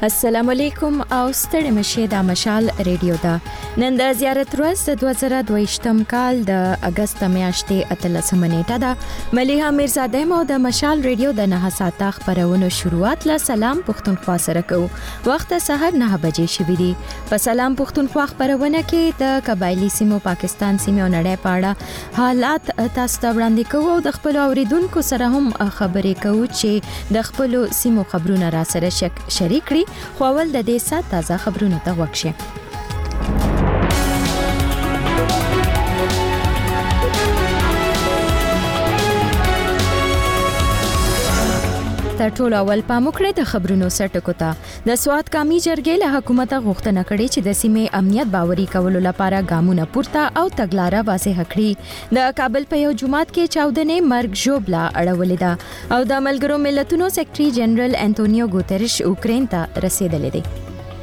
السلام علیکم او ستړي مشه د مشال ریډیو دا نن د زیارت ورځ د 2022م کال د اگست میاشتې 13 نیټه ده ملیحه میرزاده مو د مشال ریډیو د 9 ساعته خبرونو شروعات له سلام پښتونخوا سره کوو وخت سحر 9 بجې شوې دي په سلام پښتونخوا خبرونه کې د قبایلی سیمو پاکستان سیمه نړۍ پاړه حالات تاسو ته وړاندې کوو د خپل اوریدونکو سره هم خبرې کوو چې د خپل سیمو خبرونه را سره شریک کړي خو اول د دې سات تازه خبرونه ته وکشه تر ټولو اول پاموکړه د خبرونو سرټکو ته د سواد کامي جرګې له حکومت غوښتنه کړې چې د سیمې امنیت باوري کولو لپاره ګامونه پورته او تګلارې واضح کړي د کابل په یو جماعت کې چاودنې مرګ ژوبلا اړولې ده او د ملګرو ملتونو سیکریټري جنرال انټونیو ګوتریش اوکرين ته رسیدلې دي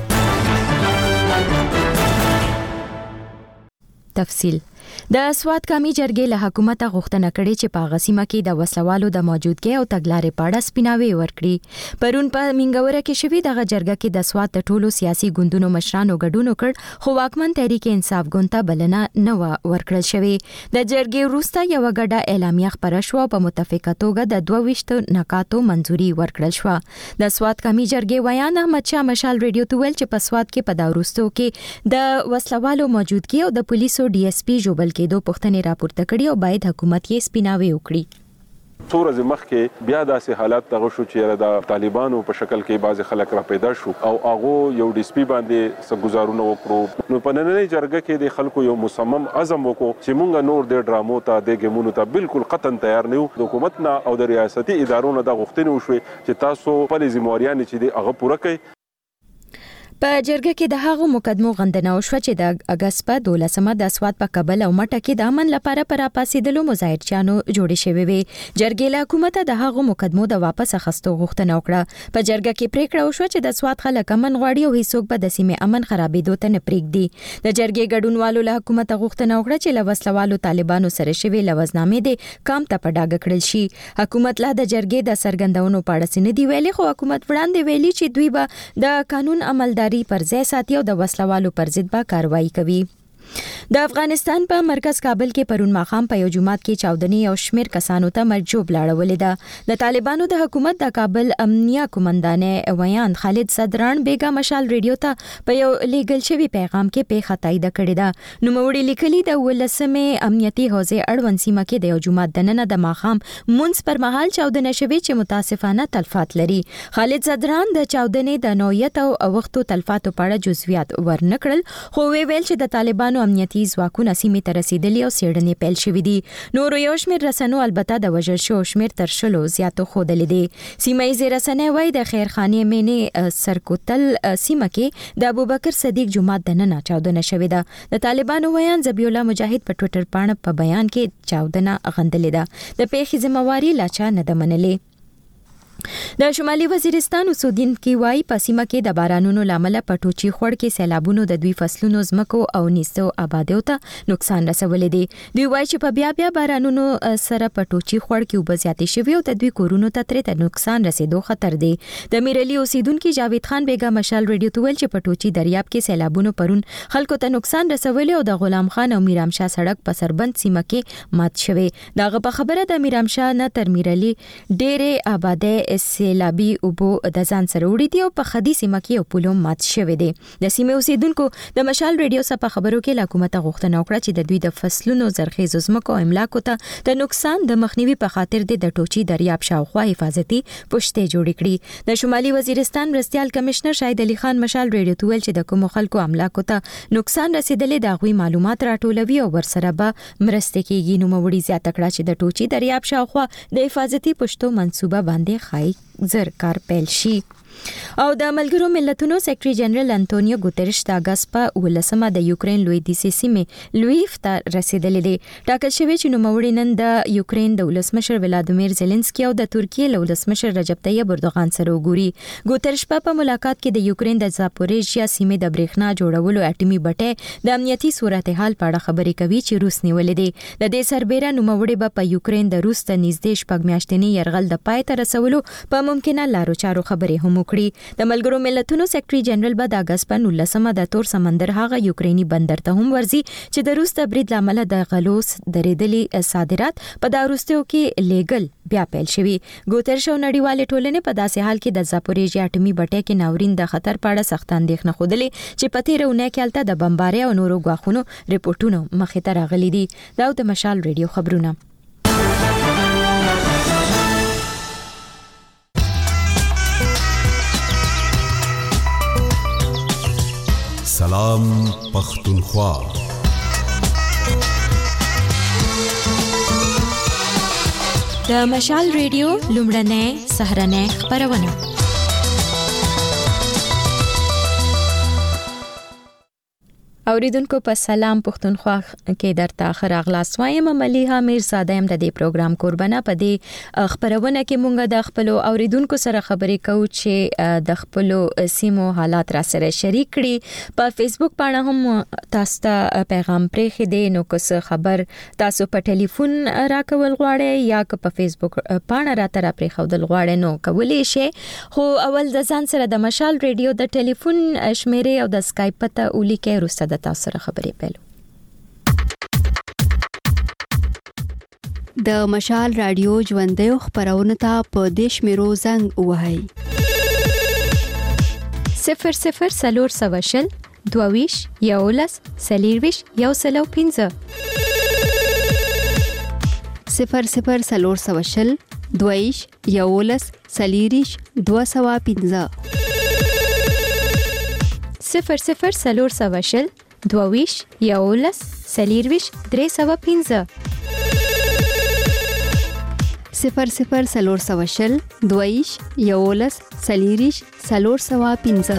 تفصیل د سواد کامي جرګې له حکومت غوښتنه کړې چې په غسیمه کې د وسلوالو د موجودګۍ او تګلارې په اړه سپیناوي ورکړي پرون په منګوره کې شوې دغه جرګه کې د سواد د ټولو سیاسي ګوندونو مشرانو ګډون وکړ خو واکمن تحریک انصاف ګوند ته بلنه نه ورکړل شوې د جرګې وروسته یو غډه اعلامیه خبره شو په متفقه توګه د 22 نکاتو منځوري ورکړل شو د سواد کامي جرګې ویان احمد شاه مشال ریډیو ته ویل چې په سواد کې په دا وروستو کې د وسلوالو موجودګۍ او د پولیسو ډي اس پی بلکې دوه پښتنې راپورته کړي او باید حکومت یې سپیناوي وکړي څورز مخکې بیا داسې حالات دغه شو چې د طالبانو په شکل کې بعض خلک را پیدا شو او هغه یو ډي اس پی باندې سګزارونه وکړو نو په نننۍ جرګه کې د خلکو یو مصمم عزم وکړو چې مونږ نور د ډرامو ته د ګیمونو ته بالکل قطن تیار نه یو د حکومت نه او د ریاستي ادارو نه د غوښتنې وشوي چې تاسو په ذمہواريان چې د هغه پوره کړئ په جرګه کې د هغو مقدمو غندنه وشوه چې د اگست په 12مه د سواد په کابل او مټه کې د امن لپاره پر اپاسېدلو مظاهرچیانو جوړې شوې وي جرګې له حکومت د هغو مقدمو د واپس اخیستو غوښتنه وکړه په جرګه کې پریکړه وشوه چې د سواد خلک امن غواړي او هیڅوک به د سیمې امن خرابېدو ته نه پرېږدي د جرګې ګډونوالو له حکومت غوښتنه وکړه چې له وسلوالو طالبانو سره شوي لوزنامې د کام ته په ډاګه کړل شي حکومت له د جرګې د سرګندونو په اړه څه نه دی ویلي خو حکومت وړاندې ویلي چې دوی به د قانون عملداري پر ځای ساتي او د وسلوالو پر ضد به کاروایی کوي د افغانستان په مرکز کابل کې پرون ماخام په یو جماعت کې چاودنې او شمیر کسانو ته مرجوب لاړولې ده د طالبانو د حکومت د کابل امنیه کمانډانې ویان خالد صدران بیگا مشال ریډیو ته په یو لیګل شوی پیغام کې په خطایده کړی ده نو موړي لیکلي د ولسمې امنیتي حوزه اړوند سیمه کې د یو جماعت دننه د ماخام منځ پر مهال چاودنه شوی چې متاسفانه تلفات لري خالد صدران د چاودنې د نوعیت او وختو تلفاتو په اړه جزئیات ورنکړل خو ویل چې د طالبانو امنیتي ځواکونه سیمې ته رسیدلي او څېړنې پیل شوې دي نور یو شمېر رسنیو البته د وژل شو شمېر تر 100 زیاتو ښودلې دي سیمه ییزې رسنۍ وایي د خیرخانې مینې سرکوتل سیمه کې د ابوبکر صدیق جماعت دننه چاودنه شوې ده د طالبانو ویان ذبیح الله مجاهد په ټوئیټر باندې په بیان کې چاودنه غندلې ده د پیښې ذمہواری لا چا نه ده منلې د شمالي وزیرستان اوسیدونکو وايي په سیمه کې د بارانونو لامل پټوچی خړ کې سیلابونو د دوی فصلونو زمکو او نیستو آبادیو ته نقصان رسولې دي دوی وايي چې په بیا بارانونو سره پټوچی خړ کې وبزياتي شوی او د دوی کورونو ته ترې نقصان رسیدو خطر دی د میرلی اوسیدونکو جاوید خان بیگا مشال ریډیو ته ویل چې پټوچی دریاب کې سیلابونو پرون خلکو ته نقصان رسولې او د غلام خان او میرام شاه سړک په سربند سیمه کې مات شوی دغه په خبره د میرام شاه نه تر میرلی ډېرې آباده سیلابي اوبو د ځان سره وړي دي او په خدي سیمه کې یو پلو مات شوی دی د سیمې اوسیدونکو د مشال ریډیو څخه خبرو کې له حکومت غوښتنه وکړه چې د دوی د فصلونو زرخیزو ځمکو املاکو ته د نقصان د مخنیوي په خاطر د ټوچي دریاب شاوخوا حفاظتي پوښتې جوړې کړي د شمالي وزیرستان مرستيال کمشنر شاهد علي خان مشال ریډیو ته ویل چې د کوم خلکو املاکو ته نقصان رسیدلې د غوي معلومات راټولوي او ورسره به مرسته کیږي نو موړي زیاته کړه چې د ټوچي دریاب شاوخوا د حفاظتي پوښتو منصوبه باندې خای زر کار پیل شي او د ملګرو ملتونو سیکریټري جنرال انټونیو ګوتریش د اگست په 18مه د یوکرين لوی د سیمې لویف ته رسیدلې دي ټاکل شوی چې نوموړي نن د یوکرين د ولسمشر ولادیمیر زيلنسکي او د ترکیې له ولسمشر رجب طيب اردوغان سره وګوري ګوتریش په ملاقات کې د یوکرين د زاپوریژیا سیمې د برېښنا جوړولو اټومي بټۍ د امنیتي صورتحال په اړه خبرې کوي چې روس نیولې دي د دې سربېره نوموړي په یوکرين د روس ته نږدې شپږ میاشتنی يرغل د پای ته رسولو په ممکنه لارو چارو خبرې هم وکړي. د ملګرو ملتونو سیکریټري جنرال به د اگست په 19 د تور سمندر هغه یوکرینی بندر ته هم ورځي چې د روس د برید لامل د غلوس درېدلي صادرات په داروستیو کې لیګل بیا پیل شوی. ګوترش او نړیوال ټولنې په داسې حال کې د زاپوریژیا اټومي بټۍ کې ناورین د خطر په اړه سخت اندېښنه خوده چې په تیرونه کې الته د بمبارۍ او نورو غواخونو ریپورتونو مخې ته راغلي دي. دا د مشال ریډیو خبرونه. سلام پختونخوا. د مشال ریډیو لومړنۍ سهرنۍ خبرونه. اوریدونکو په سلام پختونخوا کې درته خراغلاس وایم. مليحه میرزاده يم د دې پروګرام قربانه. په دې خبرونه کې مونږ د خپل اوریدونکو سره خبرې کوو چې د خپل سیمو حالات را سره شریک کړي. په فیسبوک باندې هم تاسو ته پیغام پرې خېدې نو که څه خبر تاسو په ټلیفون راکول غواړئ یا که په فیسبوک باندې راته را پرې خودل غواړئ نو کولی شئ. خو اول د ځان سره د مشال ریډیو د ټلیفون شمیرې او د اسکایپ پته ولیکئ. روسته تاسو سره خبرې پیلو. د مشال رادیو ژوندۍ خبرونه ته په دیش میرو زنګ وهاي 00 22 یولس سلیرویش یو سلو 15 00 22 یولس سلیریش 215 00 22 یولس سلیرویش 315 00 22 یولس سلیریش 415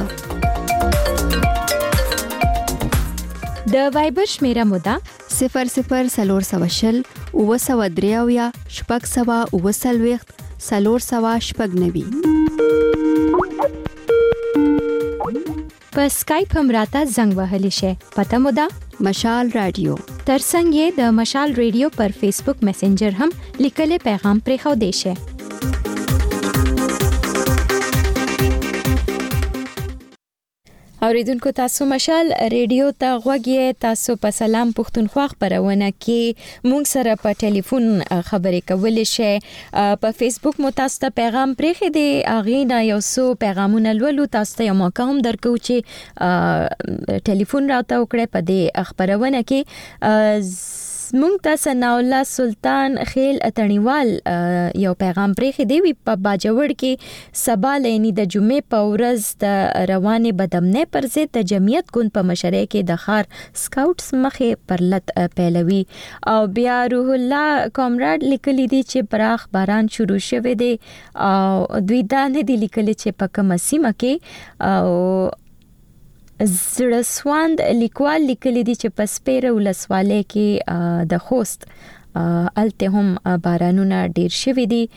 د وایبر شمیره مودا 00 اوسودریاویا شپږ سوا اوسلويخت 490 په اسکایپ هم راته زنګ وهلی شي. پته مو ده مشال رادیو. ترڅنګ یې د مشال ریډیو پر فیسبوک میسنجر هم لیکلي پیغام پرې خو دی شي. اوریدونکو تاسو مشال ریډیو ته غوږی. تاسو په سلام پختونخوا خبرونه کې مونږ سره په ټلیفون خبرې کولای شئ. په فیسبوک مو تاسو ته پیغام پرېخې دی. اغینا یو څو پیغامونه لولو. تاسو ته یو موقع هم درکو چې ټلیفون راته وکړئ په دې خبرونه کې. مونږ ته ثنا الله سلطان خیل اتنیوال یو پیغام پرېخې دی. وی په باجوړ کې سبا لینی د جمعې په ورځ د روانه بدمنه پر ضد د جمعیت ګوند په مشرۍ کې د خار سکاوټس مخې پرلط پیلوي. او بیا روح الله کامراد لیکلی دی چې براخ باران شروع شوه دی او دوی دا نه دی لیکلی چې په کومه سیمه کې. او زړسواند لیکوال لیکلی دی چې په سپیره ولسوالۍ کې د خوست الته هم بارانونه ډیر شوي دي.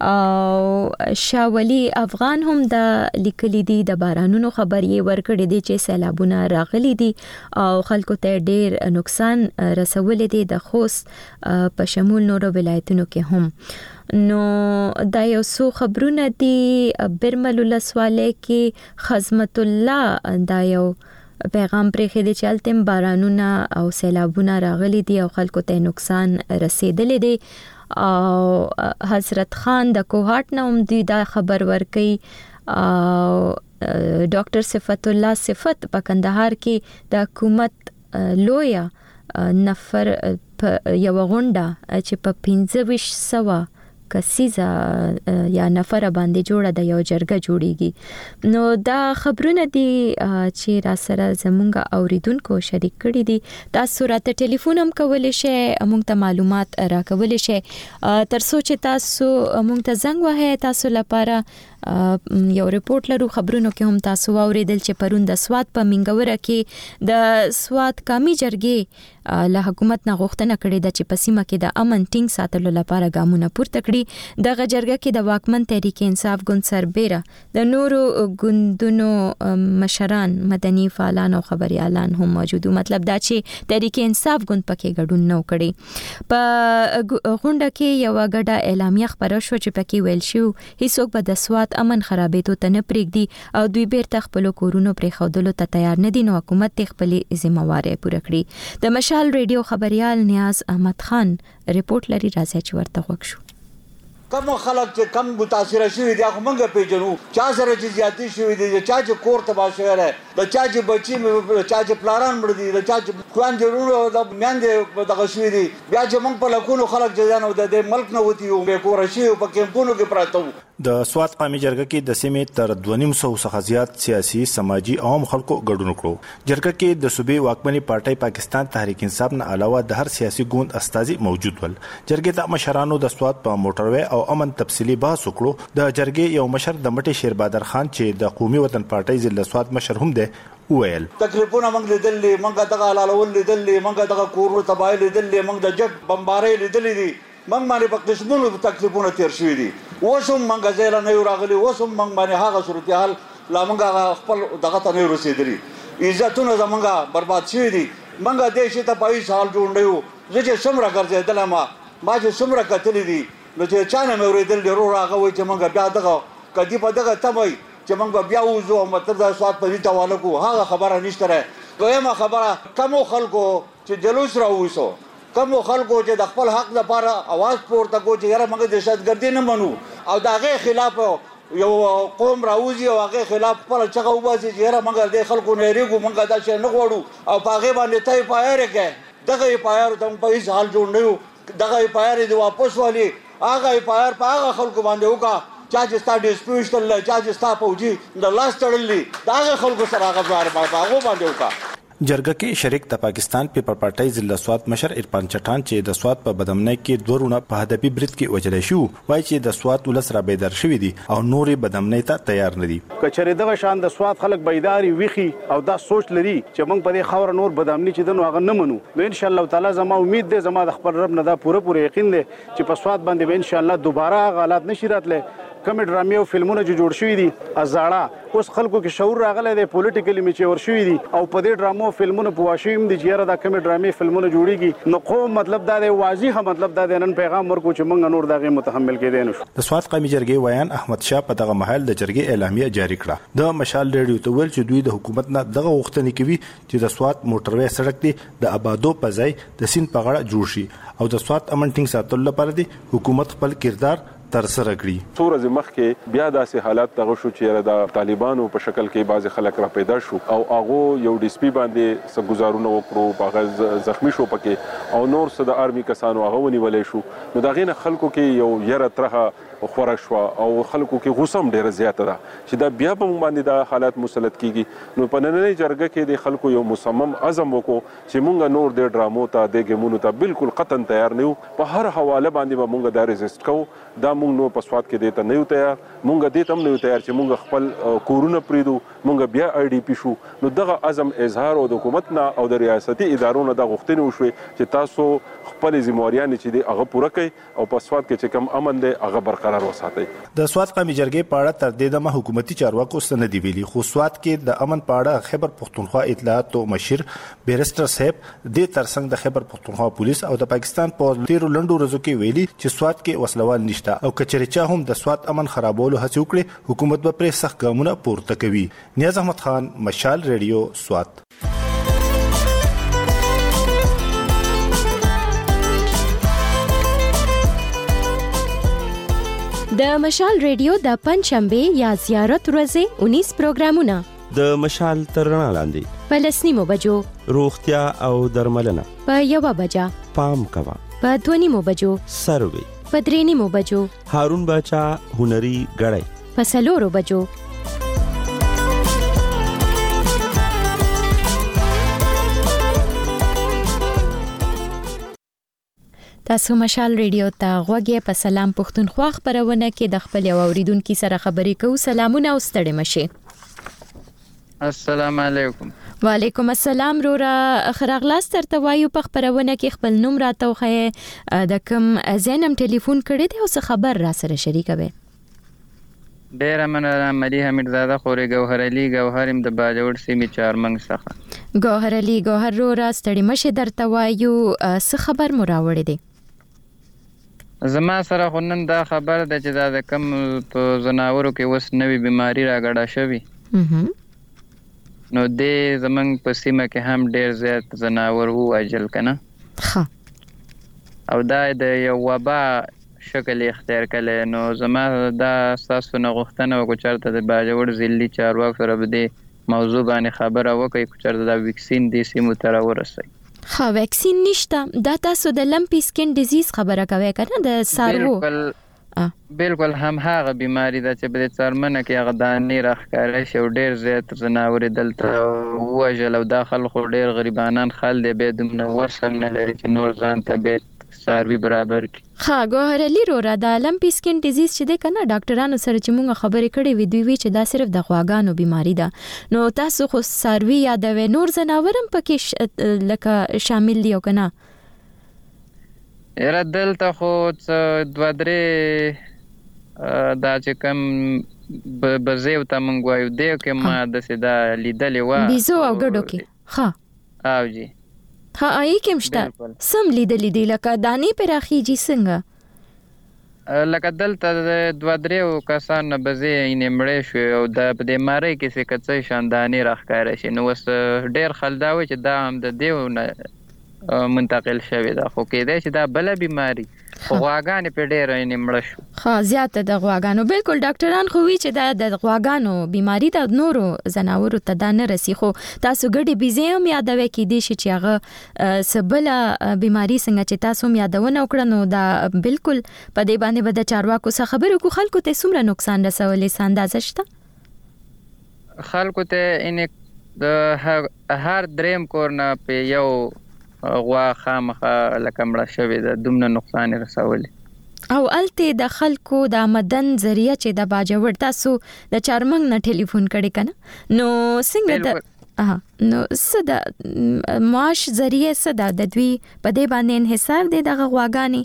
او شاولی افغان هم د لیکلی دی د بارانونو خبرې ورکړې دي چې سیلابونه راغلي دي او خلکو ته ډیر نقصان رسولې دي د خوست په شمول نورو ولایتونو کې هم. نو دا یو څو خبرونه دي. برمل ولسوالۍ کې خدمت الله دا یو پیغام پرېخې دی چې التم بارانونه او سیلابونه راغلي دي او خلکو ته نقصان رسیدلی دی. او حضرت خان د کوهاټ نه هم دی دا خبر ورکړي. او ډاکټر صفت الله صفت په کندهار کې د حکومت لویا نفر یو غونډه چې په 1500 کسیزه یا نفر باندې جوړه د یو جرګه جوړیږي. نو دا خبرونه دي چې را سره زمونږ اوریدونکو شریک کړي دي. تاسو راته ټلیفون هم کولی شئ مونږ ته معلومات راکولی شئ. ترڅو چې تاسو مونږ ته زنګ وهئ تاسو لپاره یو ریپورت لرو. خبرونو کې هم تاسو اوریدل چې پرون د سواد په منګوره کې د سواد قومي جرګې له حکومت نه غوښتنه کړې ده چې په سیمه کې د امن ټینګ ساتلو لپاره ګامونه پورته کړي. دغه جرګه کې د واکمن تحریک انصاف ګوند سربېره د نورو ګوندونو مشران مدني فعالان او خبريالان هم موجود. مطلب دا چې تحریک انصاف ګوند پکې ګډون نه کړي. په غونډه کې یو غډه اعلامیه خبره شو چې پکې ویل شو هیڅوک به د سواد حکومت امن خرابېدو ته نه پرېږدي او دوی بیرته خپل کورونو پرې خودلو ته تیار نه دي نو حکومت خپل ذمہواری پوره کړي. د مشال ریډیو خبريال نیاز احمد خان ریپورت لري، راځي چې ورته وښو. کم خلک چې کم متاثر شوي دي هغه موږ پیژنو، چا سره چې زیاتې شوي دي، چا چې کور تباه شوی دی، د چا چې بچي چا چې پلاران مړه دي، د چا چې خویندې وروڼه د میندې دغه شوي دي، بیا چې موږ په لکونو خلک چې ځان د ملک نه وتي وو بې کوره شوي په کیمپونو کې پراته وو. د سوات قومي جرګه کې د سیمې تر 2.5 څخه زیات سیاسي سماجی عوام خلکو ګډون کړو. جرګه کې د صوبې واکمنې پارټۍ پاکستان تحریک انصاف نه علاوه د هر سیاسي ګوند استازي موجود ول. جرګې ته مشرانو د سوات په موټروي او امن تفصیلی بحث وکړو. د جرګې یو مشر د مټي شیر بادر خان چې د قومي وطن پارټۍ ضلع سوات مشر هم دی ویل تکلیفونه موږ لیدلې، موږ دغه حلالول لیدلې، موږ دغه کورونو تباہي لیدلې، موږ د جګ بمبارۍ لیدلې دي، موږ باندې په قسمونو تکلیفونه تیر شوي دي. اوس هم موږ ځای له نه یو راغلي، اوس هم موږ باندې هغه صورتحال لا موږ خپل دغه ته نه یو رسېدلي، عزتونه زموږ برباد شوي دي. موږ دې شي ته په هېڅ حال جوړ نه یو. زه چې څومره ګرځېدلی ما چې څومره کتلي دي نو چې چا نه مې اورېدل دي ورور هغه وایي چې موږ بیا دغه کدي په دغه تمه چې موږ به بیا وځو او مطلب د سوات په دې حواله کوو، هغه خبره نشته ده. دویمه خبره کمو خلکو چې جلوس راوویسو، کمو خلکو چې د خپل حق لپاره اواز پورته کړو چې یاره موږ دهشتګردي نه منو او د هغې خلاف یو قوم راوځي او هغې خلاف خپله چغه وباسي چې یاره موږ دې خلکو نه هېرېږو، موږ دا شی نه غواړو او په هغې باندې ته یې پایار یې کړې. دغه یې پایارو ته موږ په هېڅ حال جوړ نه یو. دغه یې پایار یې د واپس والي، هغه یې پایار په هغه خلکو باندې وکړه چا چې ستا ډسپیوټ تړلی، چا چې ستا فوجي د لاس تړلی، د هغه خلکو سره هغه په هغو باندې وکړه. جرګه کې شریک د پاکستان پیپل پارټۍ ضلع سوات مشر عرفان چټان چې د سوات په بدامنۍ کې 2 ورونه په هدفي برید کې وژل شو، وایي چې د سوات ولس را بیدار شوي دي او نورې بدامنۍ ته تیار نه دي. کچېرې دغه شان د سوات خلک بیداري ویخي او دا سوچ لري چې موږ په دې خاور نور بدامنۍ چې دنو هغه نه منو، نو ان شاء الله تعالی زما امید ده، زما د خپل رب نه دا پوره یقین ده چې په سوات باندې به ان شاء الله دوباره حالات نشي راتله. کمې ډرامې او فلمونه چې جوړ شوي دي ازاړه اوس خلکو کې شعور راغلی دی، پولیټیکلی میچور شوي دي او په دې ډرامو فلمونو په واشي هم دي چې یاره دا کمې ډرامې فلمونه جوړېږي. نو قوم مطلب دا دی واضح مطلب دا دی نن پیغام ورکو چې موږ نور دغه متحمل کېدای نشو. د سوات قومي جرګې ویان احمد شاه په دغه محل د جرګې اعلامیه جاری کړه. د مشال ریډیو ته ویل چې دوی د حکومت نه دغه غوښتنې کوي چې د سوات موټروي سړک دی د آبادو په ځای د سیند په غاړه جوړ شي او د سوات امن ټینګ ساتلو لپاره دی حکومت خپل کردار تر سره کړی. څو ورځې مخکې بیا داسې حالات دغه شو چې د طالبانو په شکل کې بعضې خلک را پیدا شو او هغو یو ډسپي باندې څه ګزارونه وکړو، په هغه زخمی شو پکې او نور څه د آرمي کسانو هغه ونیولی شو. نو د هغې نه خلکو کې یو یره ترخه خوره شوه او خلکو کې غوسه هم ډېره زیاته ده چې دا بیا په موږ باندې دا حالات مسلط کیږي. نو په نننۍ جرګه کې د خلکو یو مصمم عزم وکړو چې موږ نور د ډرامو ته د ګیمونو ته بالکل قطعا تیار نه یو. په هر حواله باندې به موږ دا ریزسټ کوو. دا موږ نو په سوات کې دې ته نه یو تیار، موږ دې ته هم نه یو تیار چې موږ خپل کورونه پرېږدو، موږ بیا IDP شو. نو دغه عزم اظهار او د حکومت نه او د ریاستي ادارو نه دا غوښتنې وشوې چې تاسو خپل ذمہواریانې چې دی هغه پوره کړئ او په سوات کې چې کوم امن دی هغه برقرار وساتئ. د سوات قومي جرګې په اړه تر دې دمه حکومتي چارواکو څه نه دي ویلي، خو سوات کې د امن په اړه خیبر پښتونخوا اطلاعاتو مشیر بیرسټر صاحب دې ترڅنګ د خیبر پښتونخوا پولیس او د پاکستان په تیرو لنډو ورځو کې ویلي چې سوات کې وسلوال نشته او کچېرې چا هم د سوات امن خرابولو هڅې وکړي حکومت به پرې سخت ګامونه پورته کوي. نیاز احمد خان، مشال ریډیو، سوات. د مشال ریډیو د پنځشنبه یا زیارت ورځې 19 پروګرامونه د مشال تر رڼا لاندې په 10 بجو روغتیا او درملنه، په 1 بجه پام کوا، په 2 بجو سروي، په 3 بجو هارون باچا هنري غړی، په 4 بجو تاسو مشال ریډیو ته غوږی په سلام پښتونخوا خبرونه کې د خپل اوریدونکو سره خبرې کوو. سلامونه او ستړي مشه. السلام علیکم. وعلیکم السلام. رورا خراغلاس ترته وایو په خبرونه کې خپل نوم راته وخی د کوم زینم ټلیفون کړی دی او څه خبر را سره شریکوي. ډیر مننه ملي حمیدزاده خوري ګوهر علي ګوهرم د باجوړ سیمې چارمنګ څخه. ګوهر علي ګوهر رورا ستړي مشه درته وایو څه خبر مو راوړی دی؟ زما سره خو نن دا خبر ده چې دا د کم په زناورو کې اوس نوې بیماری راګډه شوې نو دې زمونږ په سیمه کې هم ډېر زیات زناور ووژل که نه او دا د یو وبا شکل اختیار کړی نو زما دا ستاسو نه غوښتنه وکړو چېرته د باجوړ ضلعي چارواکو سره به دې موضوع باندې خبره وکړئ که چېرته دا ویکسین دې سیمو ته راورسوئ ها ویکسین نشته دا تاسو د لمپی سکین ډیزیز خبره کوي کنه د سارو بالکل هم هغه بیماری ده چې په څرمنه کې هغه دانې راښکاره شي او ډېر زیات ځناور دلته ووژل او دا خلکو ډېر غریبانان خل دی بیا دومره وس هم نه لري چې نور ځان ته بیا څاروي برابر کړي ها ګوهر علي روره د لمپی سکین ډیزیز چې دی کنه ډاکټرانو سره چې موږ خبرې کړې وې دوی وی چې دا صرف د غواګانو بیماری ده نو تاسو خو څاروي یادوي نور ځناور هم پکې لکه شامل دي او کنه یاره دلته خو دوه درې دا چې کوم بزې ورته موږ وایو دی کې ما داسې دا لیدلې وه بیزو او ګډو کې ښه او جی ها آی کوم شته سم لیدلې دي لکه دانې پراخیږي څنګه لکه دلته د دوه درېو کسانو بزې یې مړې شوې او د په دې مارۍ کې چې که څه شان دانې راښکاره شي نو اوس ډېر خلک دا وایي چې دا هم د دې نه منتقل شوی دا خو کېدای چې دا بله بیماری خو غواګانې پې ډېره یې مړه شو ښه زیاته د غواګانو بالکل ډاکټران خو وایي چې دا د غواګانو بیماری د نورو ځناورو ته دا نه رسي خو تاسو ګډې بیزې هم یادوي کېدای شي چې هغه څه بله بیماري څنګه چې تاسو هم یادونه وکړه نو دا بالکل په دې باندې به د چارواکو څخه خبرې وکړو خلکو ته څومره نقصان رسولی څه اندازه شته خلکو ته د هر دریم کور نه په یو غوا خامخه لکه مړه شوې ده دومره نقصان یې رسولی او الته د خلکو د آمدن ذریعه چې د باجوړ تاسو د چارمنګ نه ټلیفون کړی کنه نو څنګه د نو څه د معاش ذریعه څه د دوی په دې باندې انحصار دی دغه غواګانې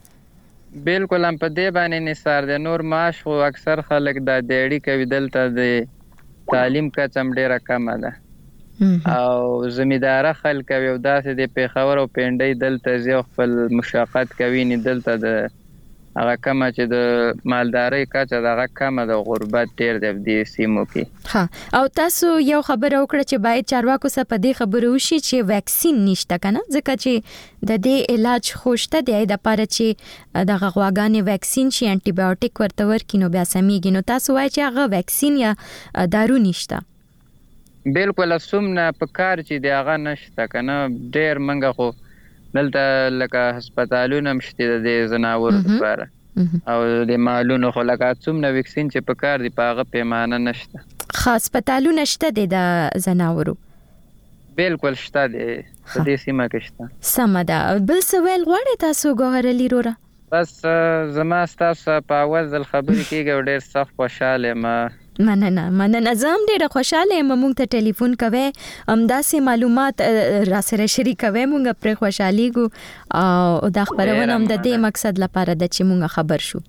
بالکل هم په دې باندې انحصار دی نور معاش خو اکثر خلک دا دیړي کوي دلته د تعلیم کچه هم ډېره کمه ده او زمینداره خلک کوي او داسې د پېښور او پنډۍ دلته ځي او خپل مشاقت کوي نه دلته د هغه کمه چې د مالدارۍ کچه د هغه کمه د غربت ډېر دی په دې سیمو کې ها او تاسو یو خبره وکړه چې باید چارواکو سره په دې خبره وشي چې ویکسین نشته کنه ځکه چې د دې علاج خوشته دی د لپاره چې د غواګانې ویکسین شي انټي بایوټیک ورته ورکړي نو بیا سمېږي نو تاسو وایي چې هغه ویکسین یا دارو نشته بالکل اسومنه په کار چې دی هغه نشته کنه ډېر منګه خو دلته لکه هسپتالونه هم شته د ځناورو لپاره او د مالونو خو لکه څومره ویکسین چې په کار دی په هغه پیمانه نشته خاص هسپتالونه شته د ځناورو بالکل شته دی په دې سیمه کې شته سمه ده بل څه ویل غواړئ تاسو ګوهر علي روره بس زما ستاسو په اول ځل خبرې کېږي او ډېر سخت خوشحاله یم مننه زه هم ډېره خوشحاله یم موږ ته ټلیفون کوئ همداسې معلومات را سره شریکوئ موږ پرې خوشحالیږو او دا خپرونه هم د دې مقصد لپاره ده چې موږ خبر شو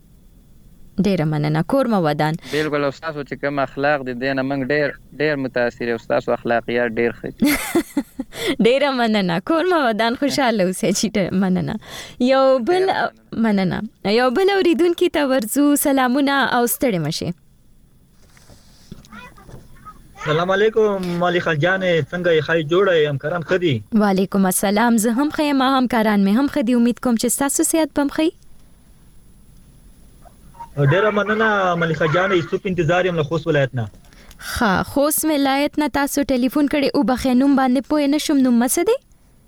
ډېره مننه کور مو ودان بالکل او ستاسو چې کوم اخلاق دي دې نه موږ ډېر متاثر یو ستاسو اخلاقیات ډېر ښه ډېره مننه کور مو ودان خوشاله اوسئ چې مننه یو بل اوریدونکي ته ورځو سلامونه او ستړي مشه سلام علیکم مالک جان څنګه یې خای جوړه همکاران خدي وعلیکم السلام زه هم خیم همکاران مې هم خدي امید کوم چې تاسو صحت بم خي ډیره مننه مالک جان یوسف انتظار یم له خوست ولایت نه ها خوست ولایت نه تاسو ټلیفون کړي او بخینوم باندې پوه نشم نو مسه دی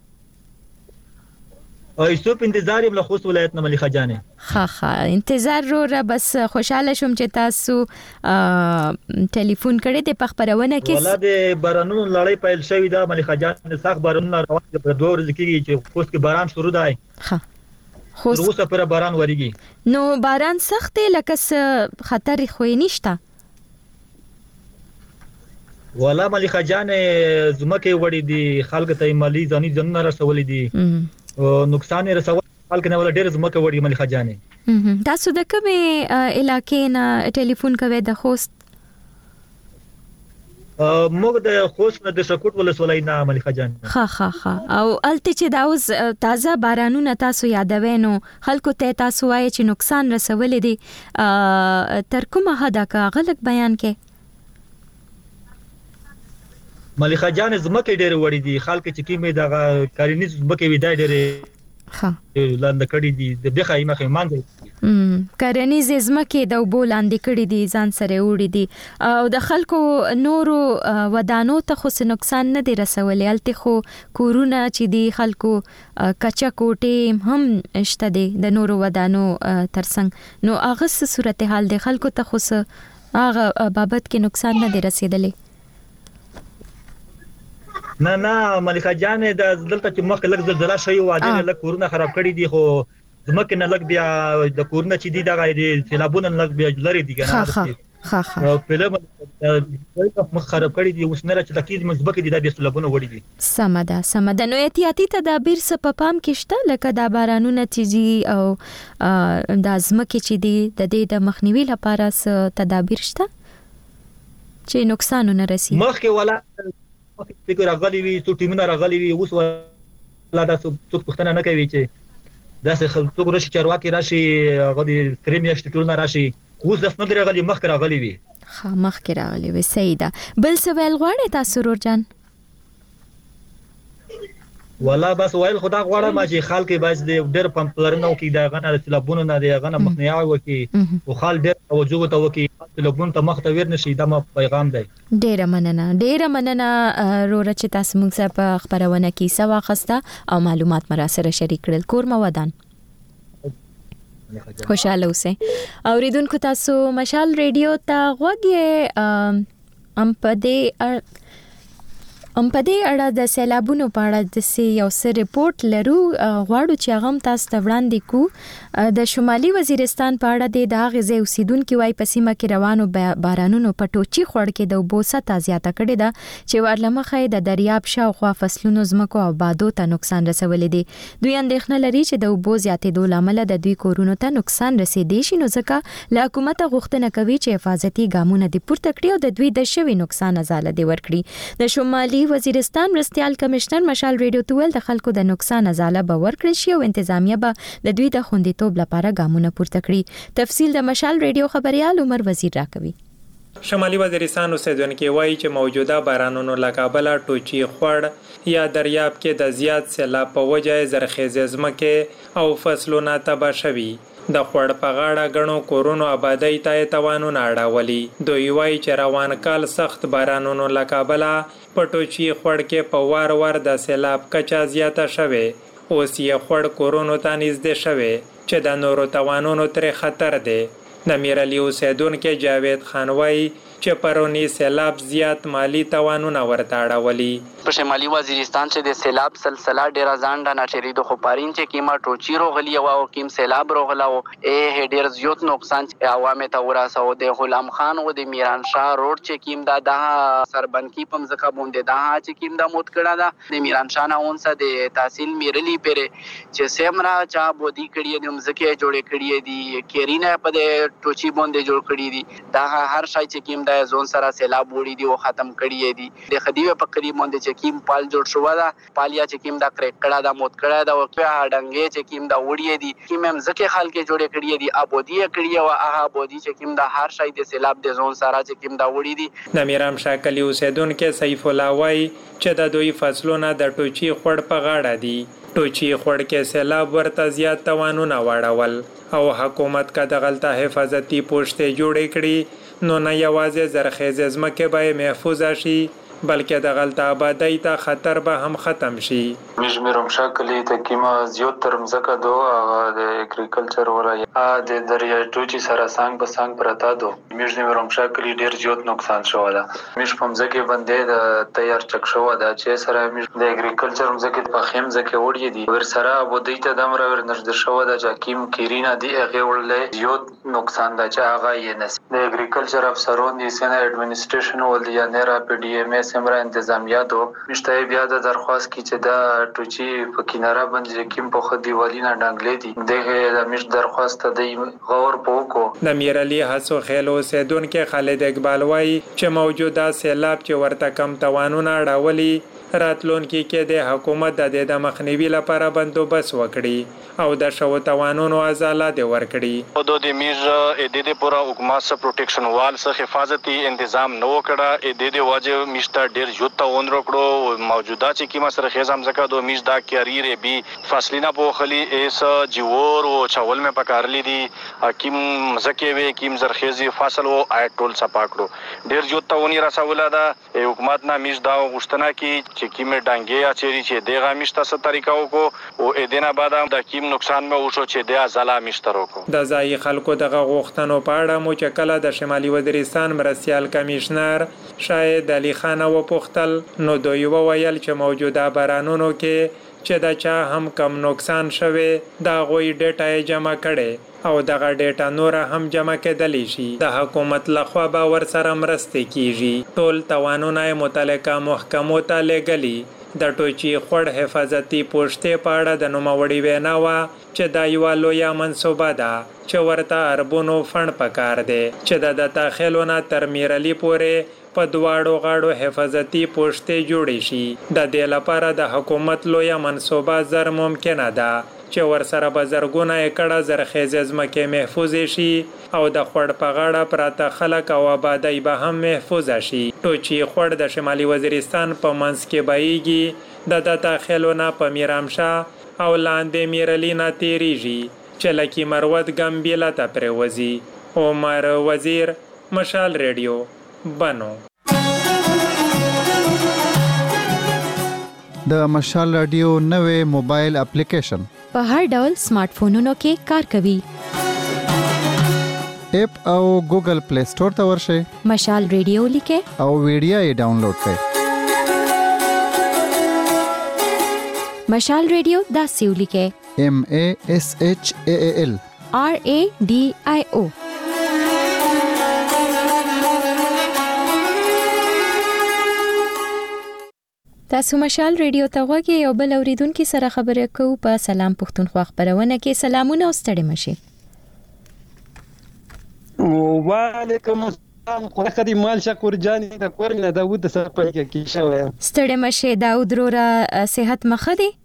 یوسف انتظار یم له خوست ولایت نه مالک جان ها انتظار رو بس خوشاله شوم چې تاسو ټلیفون کړي د پخبرونه کې ولادت بارانونو لړۍ پیل شوې ده مالک جان سخت بارانونه روان دي په دوه ورځې کې چې خوست کې باران شروع دی ها خوست روسه پر باران وریږي نو باران سخت لکه خطر خو نشته ولا مالک جان زمکه وړي دي خلک ته مالی ځاني ځنه رسولې دي نقصان رسول خلک نه ولا ډېر زمکه وړي مالک جان تاسو د کومه علاقې نه ټلیفون کوي د خوست موږ د خوست د شکوت ولسوالۍ نه ملک جان. ها او الته چې دا اوس تازه بارانونه تاسو یادوي نو خلکو ته تاسو وایي چې نقصان رسولې دي تر کومه حد کا غلط بیان کې ملک جان زمکه ډېر وړي دي خلک چې کیمه د کارینیز زمکه وډای ډېر لاند کړي دي د بخای مخه مانځي کرنیز زمکه د وبو لاندې کړي دي ځان سره وړي دي او د خلکو نورو ودانو ته خو نقصان نه دی رسولې الته خو کورونه چې دی خلکو کچا کوټې هم شته دي د نورو ودانو ترڅنګ نو هغه صورتحال د خلکو ته خو هغه بابت کې نقصان نه دی رسیدلی. نه ملک جان د دلته چې مخ لګ زلزلہ شوی و اده لګ کورونه خراب کړي دي خو زمکه نه لګ بیا د کورونه چې دي د سیلابونه لګ بیا لري دي کنه فلم مخ خراب کړي دي اوس نه چې تاکید مزبکه دي د سیلابونه وړي دي. سمده نو احتیاطي تدابیر څه پام کې شته لکه د بارانونو چې او د زمکه چې دي د دې د مخنیوي لپاره څه تدابیر شته چې نقصان نه رسي مخ ولا فکر راغلی وي څو ټیمونه راغلی وي اوس ولا دا څوک پښتنه نه کوي چې دا څه خلک راشي چارواکي راشي هغه د پریمیاشت ټولنه راشي اوس د سمندر راغلی مخ راغلی وي مخ راغلی وي سیدا بل څه ویل غواړي تاسو رورجان ولا بس ویل خدا غواړم چې خلک باز د ډېر پمپلرنو کې دا غنه سیلابونه نه دی غنه مخنیاوي وکي او خال ډېر توجه ته وکي سیلابونه ته مخ ته ور نشي دا پیغام دی. ډېر مننه رور چې تاسو موږ سره په خبرونه کې سوا خسته او معلومات مرا سره شریک کړل کور مودان خوشاله اوسئ. اوریدونکو تاسو مشال ریډیو ته غوږی په دې اړه د سیلابونو په اړه د یو څه ریپورت لرو غواړو چې هغه تاسو ته وړاندې کو د شمالي وزیرستان په اړه د هغه ځای اوسیدونکو وايي په سیمه کې روانو بارانونو په ټوچی خړ کې د وبو سطح زیاته کړې ده چې ورلمخه د دریاب شاوخوا فصلونو زمکو او بادو ته نقصان رسولې دي. دوی اندېښنه لري چې د وبو زیاتېدو لامل د دوی کورونو ته نقصان رسیدي شي نو ځکه له حکومت غوښتنه کوي چې حفاظتي ګامونه د پورته کړي او د دوی د شوي نقصان ازاله دی ورکړي. د شمالي وزیرستان مرستيال کمشنر مشال ریډیو توول د خلکو د نقصان ازاله به ورکړي شي او انتظامیه به د دوی د خوندیتوب لپاره ګامونه پورته کړي. تفصیل د مشال ریډیو خبريال عمر وزیر راکوي. شمالي وزیرستان اوسیدونکو وایي چې موجوده بارانونو لکابل ټوچی خړ یا دریاب کې د زیات سیلاب په وجه زرخیزې ځمکې او فصلونه تباه شوي. د خوړ په غاړه غنو کورونو آبادی ته توانونه اړولي. دوی وایي چې روان کال سخت بارانونو لکابل پټوچی خوړ کې په وار د سیلاب کچا زیاته شوه. اوس یې خوړ کورونو ته نږدې شوه چې د نورو توانونو تر خطر دی. د میرلی اوسیدونکو جاوید خان وایي چې پرونی سیلاب زیات مالی توانونه ورته اړولي. په شمالي وزیرستان چې د سیلاب سلسله ډیر ځان د نټری د خپارین چې کیما ټوچی روغلی او کیم سیلاب روغلاو ډیر زیات نقصان عوامه ته وراسو د غلام خان او د میران شاه روډ چې کیم د سربنکی پم زکه بوندې د چې کیم د موت کړه دا د میران شاه نه اونسه د تحصیل میرلی پره چې سیمرا چا بودی کړی د مزکه جوړې کړی دي کیرینه په د ټوچی بوندې جوړ کړی دي دا هر شای چې کیم د زون سره سیلاب وړي دي او ختم کړی دي د خدیوه په قریب باندې چې کیم پال جوړ شو دا پالیا چې کیم دا کریک کړه دا موت کړه دا وکړه هډنګې چې کیم دا وړي دي کیم هم ځکه خلک جوړې کړی دي ابودی کړی او هغه ابودی چې کیم دا هر شای د سیلاب د زون سره چې کیم دا وړي دي. د میرام شاکلی اوسیدونکو سیف الله وای چې د دوی فصلونه د ټوچی خړ په غاړه دي. ټوچی خړ کې سیلاب ورته زیات توانونه واړول او حکومت کا د غلطه حفاظتي پوښتې جوړې کړې نو نه یوازې زرخیزې ځمکې به محفوظ شي بلکې د غلطه آبادی ته خطر به هم ختم شي. میرم شاکلی ته کیما زیات تر مزکه دو د اګریکلچر ولا د دریا ټوچی سره څنګه په څنګه پرتا دو میرم شاکلی ډیر زیات نقصان شو دا میش په مزکه باندې د تیار چک شو دا چې سره د اګریکلچر مزکه په خیم زکه وړي دي ور سره ابودی ته دمر ور نشد شو دا چې کیم کیرینا دی هغه ولې زیات نقصان دا چې هغه یې نس د اگریکلچر افسرون دي سینا ایڈمنسټریشن ول یا نرا پی ډي ام اس امرا انتظامیاتو مشته بیا د درخواست کی چې دا ټوچی په کیناره باندې کوم په خدي والینا ډنګلې دي دغه د مش درخواست د غور پوکو د میرعلی حسو خیلو سیدون کې خالد اقبال وای چې موجوده سیلاب چې ورته کم توانونه راولي راتلونکي کې د حکومت د مخنیوي لپاره بندوبست وکړي او د شو توانونو ازاله د ورکړي او د میز د پورا حکومت سره پروټیکشن وال سره حفاظتي تنظیم نو کړه د واجب میشته ډیر جوړ اون وکړو موجوده چې کیما سره خزم زکه د میز دا کیری بي فاصلینا په خلی اس جوور او چاول مې پکارلی دي حکیم زکه وی کیم زرخیزي فاصل او ټول صپاکړو ډیر جوړ اونی رسوله دا حکومت نه میز دا غشتنه کی چې کیمه ډنګي اچري چې دغه میشته ست طریقو کو او ادینه بعد د کیم نقصان مې وشو چې د ازاله میشترو کو د ځای خلکو دغه غوښتنو په اړه مو چې کله د شمالي وزیرستان مرستيال کمشنر شاهد علي خان و پختل نو دوی وویل چې موجوده بارانونو کې چې دا چا هم کم نقصان شوه دا غوي ډیټا جمع کړي او دغه ډیټا نور هم جمع کېدلی شي د حکومت لخوا به ور سره مرسته کیږي ټول توانونه متعلقه محکمو ته لګلي د ټوچی خړ حفاظتي پوښتې پاړه د نوموړي وینا وا چې دا یو لوی منصوبه ده چې ورته اربونو فند پکار دی چې د داخلونه تر میرعلی پورې په دواړو غاړو حفاظتي پوښتې جوړې شي د دې لپاره د حکومت لوی منصوبه زر ممکنه ده چې ورسره به زرګونه ایکړه زرخیزه ځمکې محفوظ شي او د خړ په غاړه پراته خلک او آبادی به هم محفوظ شي ټوچی خړ د شمالي وزیرستان په منځ کې بایږي د داخلونه په میرامشاه او لاندې میرلینا تیریږي چې لکه مروت ګمبیلا ته پروزي عمر وزیر مشال ریډیو بنو د مشال رادیو نوې موبایل اپلیکیشن په هر ډول سمارټ فونونو کې کار کوي اپ او ګوګل پلی سٹور ته ورشئ مشال ریډیو لیکه او ویډیو یې ډاونلوډ کړئ مشال ریډیو دا سیو لیکه MASHAAL RADIO تاسو مشال ریډیو ته غوږی او بل اوریدونکو سره خبرې کوو په سلام پښتونخوا خبرونه کې سلامونه او ستړي مشي وعلیکم السلام خدای مال شکر جان د کورنه داوود سره پېږی کی شوی ستړي مشي داوود رورا صحت مخه دی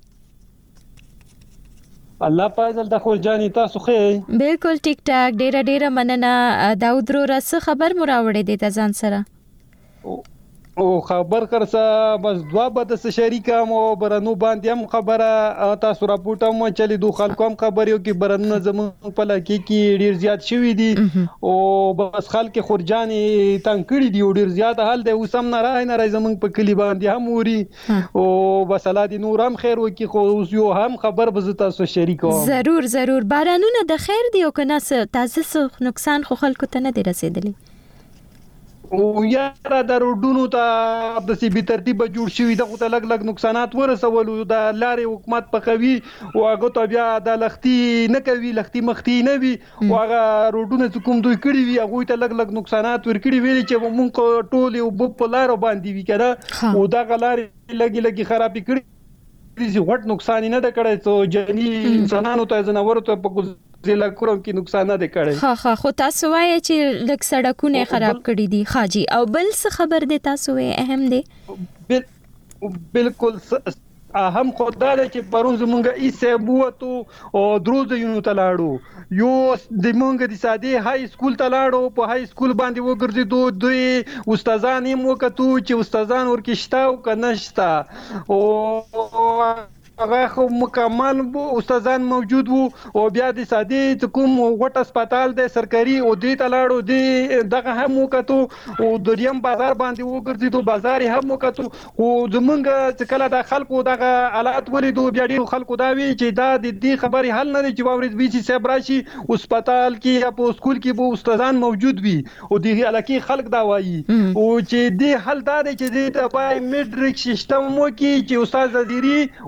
الله پازل د خور جان تاسو خې بالکل ټیک ټاک ډیره مننه داوود رورا څه خبر مراوړې دي ته ځان سره او خبر کرسا بس دوا بد س شریکا مو برنو باندې هم خبره تاسو راپورټ هم چلی دو خلکو هم خبريو کې برنو زمون په لکه کې ډیر زیات شوی دي او بس خلک خورجاني تنکړي دي ډیر زیات حال دی وسم نه راي زمون په کلی باندې هم وري او بس الله دې نور هم خیر وکي خو یو هم خبر بز تاسو شریکو ضرور بارانونه د خیر دی او کنه تاسو نقصان خو خلکو ته نه دی رسیدلی او یاره د روډونو ته د سی بي ترتیب جوړ شوی دغه ته لګ نقصانات ورسولو د لارې حکومت په کوي او هغه ته بیا د لختي نه کوي لختي مختي نه وي او هغه روډونه کوم دوی کړی وي هغه ته لګ نقصانات ورکړي ویل چې مونږ ټول یو په لار باندې وی کړه او دا لارې لګي خرابې کړي دي غټ نقصان نه د کړی ته جنی انسانانو ته زناورو ته په ضلع کوم کې نقصان نه کړي ها خو تاسو وایي چې لک سړکونه خراب کړي دي خاجي او بل څه خبر دي تاسو اهم دي بالکل اهم خدای چې پرون زمونږه ایسه بوته او دروز یو تلاړو یو د مونږ د ساده های سکول تلاړو په های سکول باندې وګرځیدو دوی استادان یې موکتو چې استادان ورکشتا او کنهشتا او هغه خو مکمل استادان موجود وو او بیا د ساده کوم غټ هسپتال د سرکاري او د تلاړو د دغه هم وکړو او دریم بازار باندې وګرځیدو بازار هم وکړو او زمونږ چې کله د خلکو دغه حالات ولیدو بیا ډیر خلکو دا وی چې دا د دې خبرې حل نه دی چې باورید وی چې صاحب راشي هسپتال کې یا په سکول کې به استادان موجود وي او دغه علاقې خلک دا وایي او چې د حل دا دی چې د پای میټریک سیستم مو کې چې استاد وزیری او د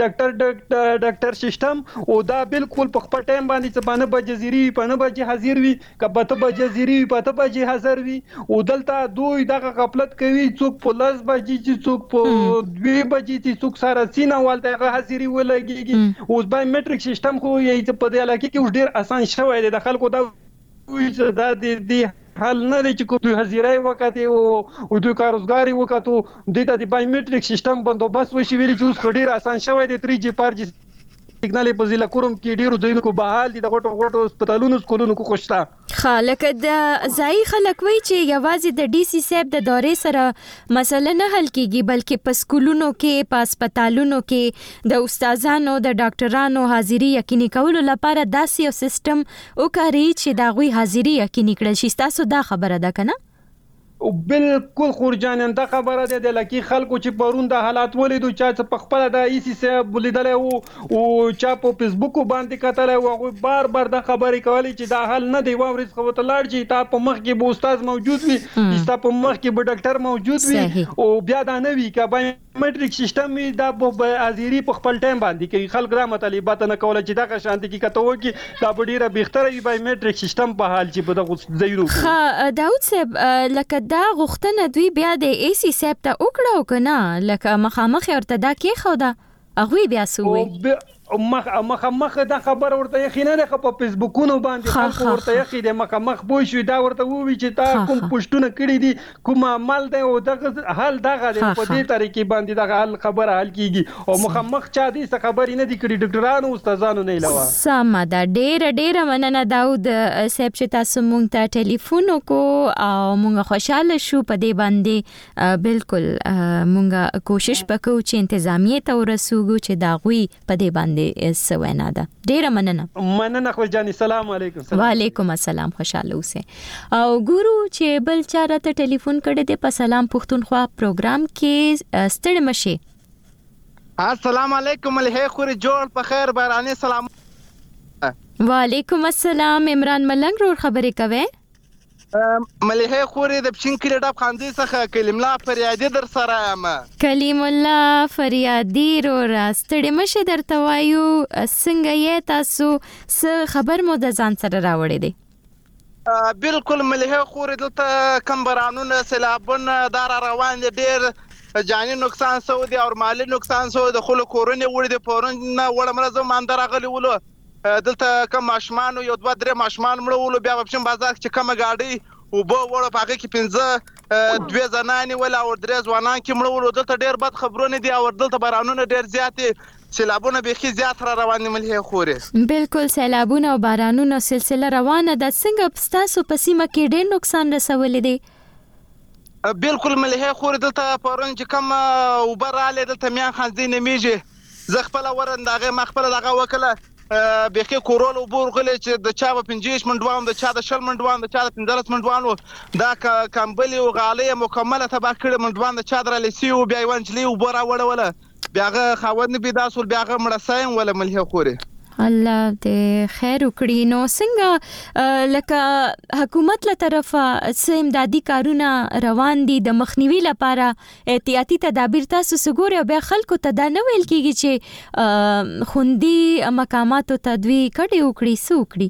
ډاکټر سیستم او دا بالکل په خپل ټایم باندې څه باندې بجزيري په نه بجې حاضر وي کبه بجزيري په ته بجې حاضر وي او دلته دوی دغه غفلت کوي څوک په 10 بجې چې څوک په 2 بجې چې څوک سره سینه والته حاضري ولګي اوس بایومټریک سیستم خو یې په دې علاقه کې ډیر اسان شوی دی د خلکو دا د حال نه دی چې کوم حاضرای وکړي او دوی کاروزګاری وکړو د بایومټریک سیستم بندوبست وشي ویل چې اوس ډیر اسان شوی دی 3G 4G سیګنال په ضلع کوم کې ډیرو ځایونو کو بحال دي د غټو هسپتالونو سکولونو کو خوشتا خالق د ځای خلک وای چې یوازې د DC صاحب د دورې سره مسله نه حل کیږي بلکې په سکولونو کې په هسپتالونو کې د استادانو د ډاکټرانو حاضری یقیني کولو لپاره داسې یو سیستم وکړي چې دا غوي حاضری یقیني کړل شي تاسو دا خبره ده کنه او بالکل خورجاننده خبره ده د لکی خلکو چې پرون د حالات ولیدو چې په خپل د ایسی صاحب ولیدل او چا په فیسبوک باندې کتل او هغه بار د خبرې کوي چې دا حل نه دی وورز خو ته لاړ چې تا په مخ کې به استاد موجود وي تا په مخ کې به ډاکټر موجود وي او بیا دا نه وي که بایومټریک سیستم دا په حاضری په خپل ټایم باندې کوي خلک را مطالبات نه کول چې دا شانتي کې کته وږي دا ډیره بهتره وي بایومټریک سیستم په حال چې په دغه ځایونو ها داود صاحب لکه دا غوښتنه دوی بیا د ایسی صاحب ته وکړو کنه لکه مخامخ ورته دا کې خو دا هغه بیا سوې مخ دا خبر ورته یقینا نه په فیسبوکونو باندې خلک ورته یقین د مخ بوي شو دا ورته وی چې تا کوم پښتون کړی دي کوم عمل دی او دغه حل دغه په دې طریقې باندې دغه حل خبره حل کیږي او مخ چا دي څه خبرې نه دي کړی ډاکټرانو استادانو نه علاوه سم دا ډېر مننه داود صاحب چې تاسو مونږ ته ټلیفون وکړو او مونږ خوشاله شو په دې باندې بالکل مونږ کوشش وکړو چې انتظامیه ته ورسوګو چې دا غوي په دې باندې اس وینا ده ډیره مننه خو جاني السلام علیکم وعلیکم السلام خوشاله اوسه او ګورو چې بل چا راته ټلیفون کړی دی په سلام پښتونخوا پروګرام کې ستړي مشي السلام علیکم له خوري جوړ په خیر بارانه سلام وعلیکم السلام عمران ملنګ رو خبرې کوي مليحه خوري د پښین کلی ډب خاندي څخه کلیم الله فریادي در سره یم کلیم الله فریادي رو راستړې مشه درته وایو څنګه یې تاسو څه خبر مو د ځان سره راوړې دي بالکل مليحه خوري دلته کم برانونه سیلابونه دار روان دي ډېر جاني نقصان سو دي او مالی نقصان سو د خلکو کورونه وړي دي پورونه وړ مرزه مان درغلي ولو دلته کم ماشمان یو 2-3 ماشمان مړول بیا په بازار کې کم گاډي او بو وړه پاګه کې 5 2 زنانې ولا او 3 ځوانان کې مړول دلته ډېر بد خبرونه دي او دلته بارانونه ډېر زیات سیلابونه به زیات را روان ملي خوري بالکل سیلابونه او بارانونه سلسله روانه ده څنګه تاسو په سیمه کې ډېر نقصان رسولې دي بالکل ملي خوري دلته پرون چې کم وبراله دلته میان خانزي نمیږي زه خپل ورندغه مخبل دغه وکړه بخې کورول او بورغلې چې د چا په 15 منډوان د چا د 10 منډوان د چا د 15 منډوان دا کمبلي او غاليه مکمله تبا کړې منډوان د چا درلې سی او بیا وانجلی او بورا وړوله بیاغه خاوند بي داسول بیاغه مړسایم ولا ملي خوري الله دې خیر وکړي نو څنګه لکه حکومت له طرفه څه امدادي کارونه روان دي د مخنیوي لپاره احتیاطي تدابیر تاسو سګوري او بیا خلکو ته دا نه ویل کیږي چې خوندي مقاماتو تدوی کړي وکړي سو کړي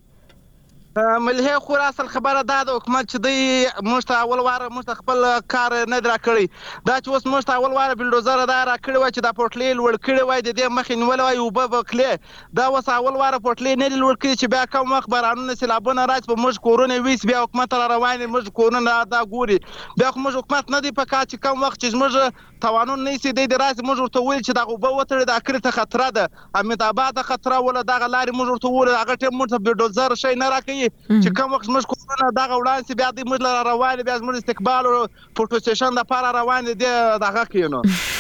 ملي خور اصل خبره ده د حکومت چې دی مشته اول واره مشته خپل کار نه درا کړی دا چې اوس مشته اول واره بلډوزر دا را کړی و چې دا پورټلی لوړ کړی وای د دې مخې نیول وای او به وکړي دا اوس اول واره پورټلی نه لوړ کړی چې بیا کوم وخت بارانونه سیلابونه راځي په موږ کورونه ویس بیا حکومت را روان موږ کورونه دا ګوري بیا موږ حکومت نه دی په کا چې کوم وخت چې موږ توانون نه سي د راځي موږ ورته ویل چې دا غوبه وتړي د اکرته خطر ده امید آباد خطر ولا دا لاري موږ ورته ویل هغه ټیم موږ بلډوزر شي نه راکې چې کوم وخت موږ کورونه دا وړاندې بیا د موږ روان بیا موږ استقبال او فوټو سیشن د لپاره روان دي دغه کینو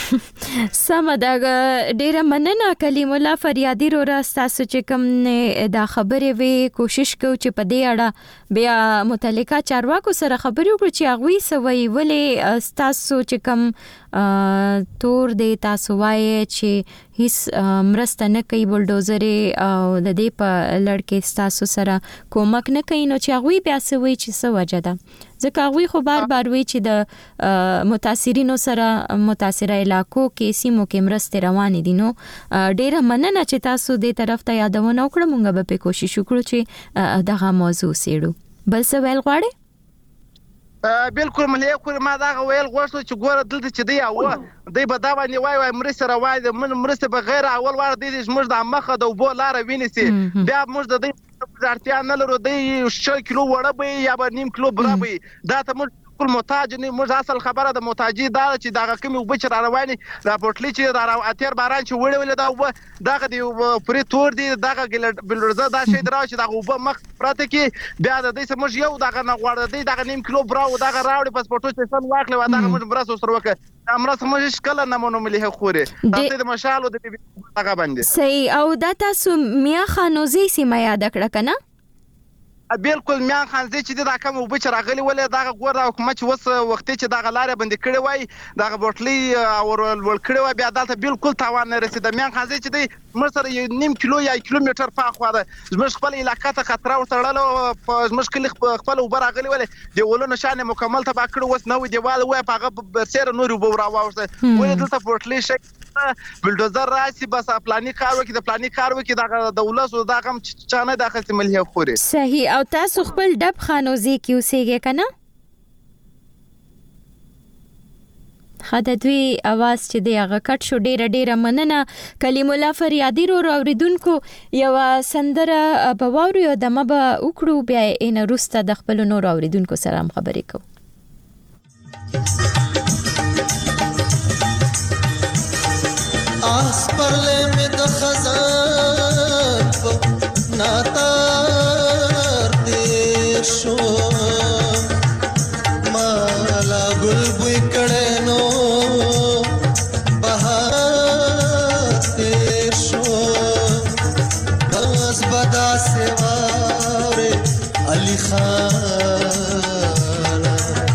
سم دا ډیره مننه کلیم الله فریادي رو تاسو چې کوم دا خبرې وی کوشش کو چې په دې اړه بیا متعلقه چارواکو سره خبرې وکړو چې هغه سوي ولې تاسو چې کوم تور دی تاسو وایي چې هیڅ مرسته نه کوي بلډوزرې او د دې په لړ کې تاسو سره کومک نه کوي، نو چې هغوی بیا څه وایي چې څه وجه ده؟ ځکه هغوی خو بار وایي چې د متاثرینو سره متاثره علاقو کې سیمو کې مرستې روانې دي. نو ډیره مننه چې تاسو دې طرف ته یادونه وکړه، مونږ به په کوشش وکړو چې دغه موضوع سیړو. بل څه ویل غواړئ؟ بالکل ملي خو ما دا ویل غوښتل چې ګوره دلته چې دی او دی به دا باندې وای مرسته روای د مرسته به غیر اول وار دی موږ د مخه د وبو لار ویني سي بیا موږ د دې ارتیا نه لرو دی 1 کیلو وړه به یا به نیم کیلو بره به دا ته موږ کل محتاج نه موږ اصل خبره د محتاجی دا چې دا کوم وبچ را رواني راپورټلی چې دا اتیر باران چې وړول دا دغه دی پرې تور دی دغه بلرزه دا شی درا چې دغه وب مخ پراته کې بیا د دې سمج یو دغه نه غوړ دی دغه نیم کیلو براو دغه راوړي پاسپورت چې سن واخلې و دغه موږ براسو سره وکړه امر سمج شکل نه مونږ ملي خوري تاسو د مشالو د دغه باندې صحیح. او دا تاسو میا خانوزي سیمه یاد کړه کنه؟ بالکل میان خانزي چې دا کوم وبچ راغلی ولې دا ګور حکومت وس وخت چې دا لارې بند کړي وای دا بوتلي او ول کړي وای بیا دلته بالکل تاوان نه رسید. میان خانزي چې دی مرسره نیم کیلو یا کیلومتر فاخ وره زموږ خپل علاقې ته خطر ورتړلو زموږ کلی خپل وبر راغلی ولې دی ولو نشانه مکمل تبا کړو وس نو دیوال وای پاغه سره نور وبو راوځه ولې دلته بوتلي شي بلډوزر راسي بس پلاني کار وکي د پلاني کار وکي د دولت او د غم چانه داخلي ملي خوري. صحیح. او تاسو خپل ډب خانوزي کې اوسېږئ کنه؟ خاطر دوی اواز چې دی هغه کټ شو. ډیره مننه کلیم الله فریادي رو اوریدونکو. یو سندره په واورو یو دمه به وکړو بیا ان روسته د خپل نور اوریدونکو سره هم خبرې کوو. آس پرلے میں د خزان په ناتار دیر شو مالا گل بوی کڑے نو بہار دیر شو داس بدا سوارے علی خان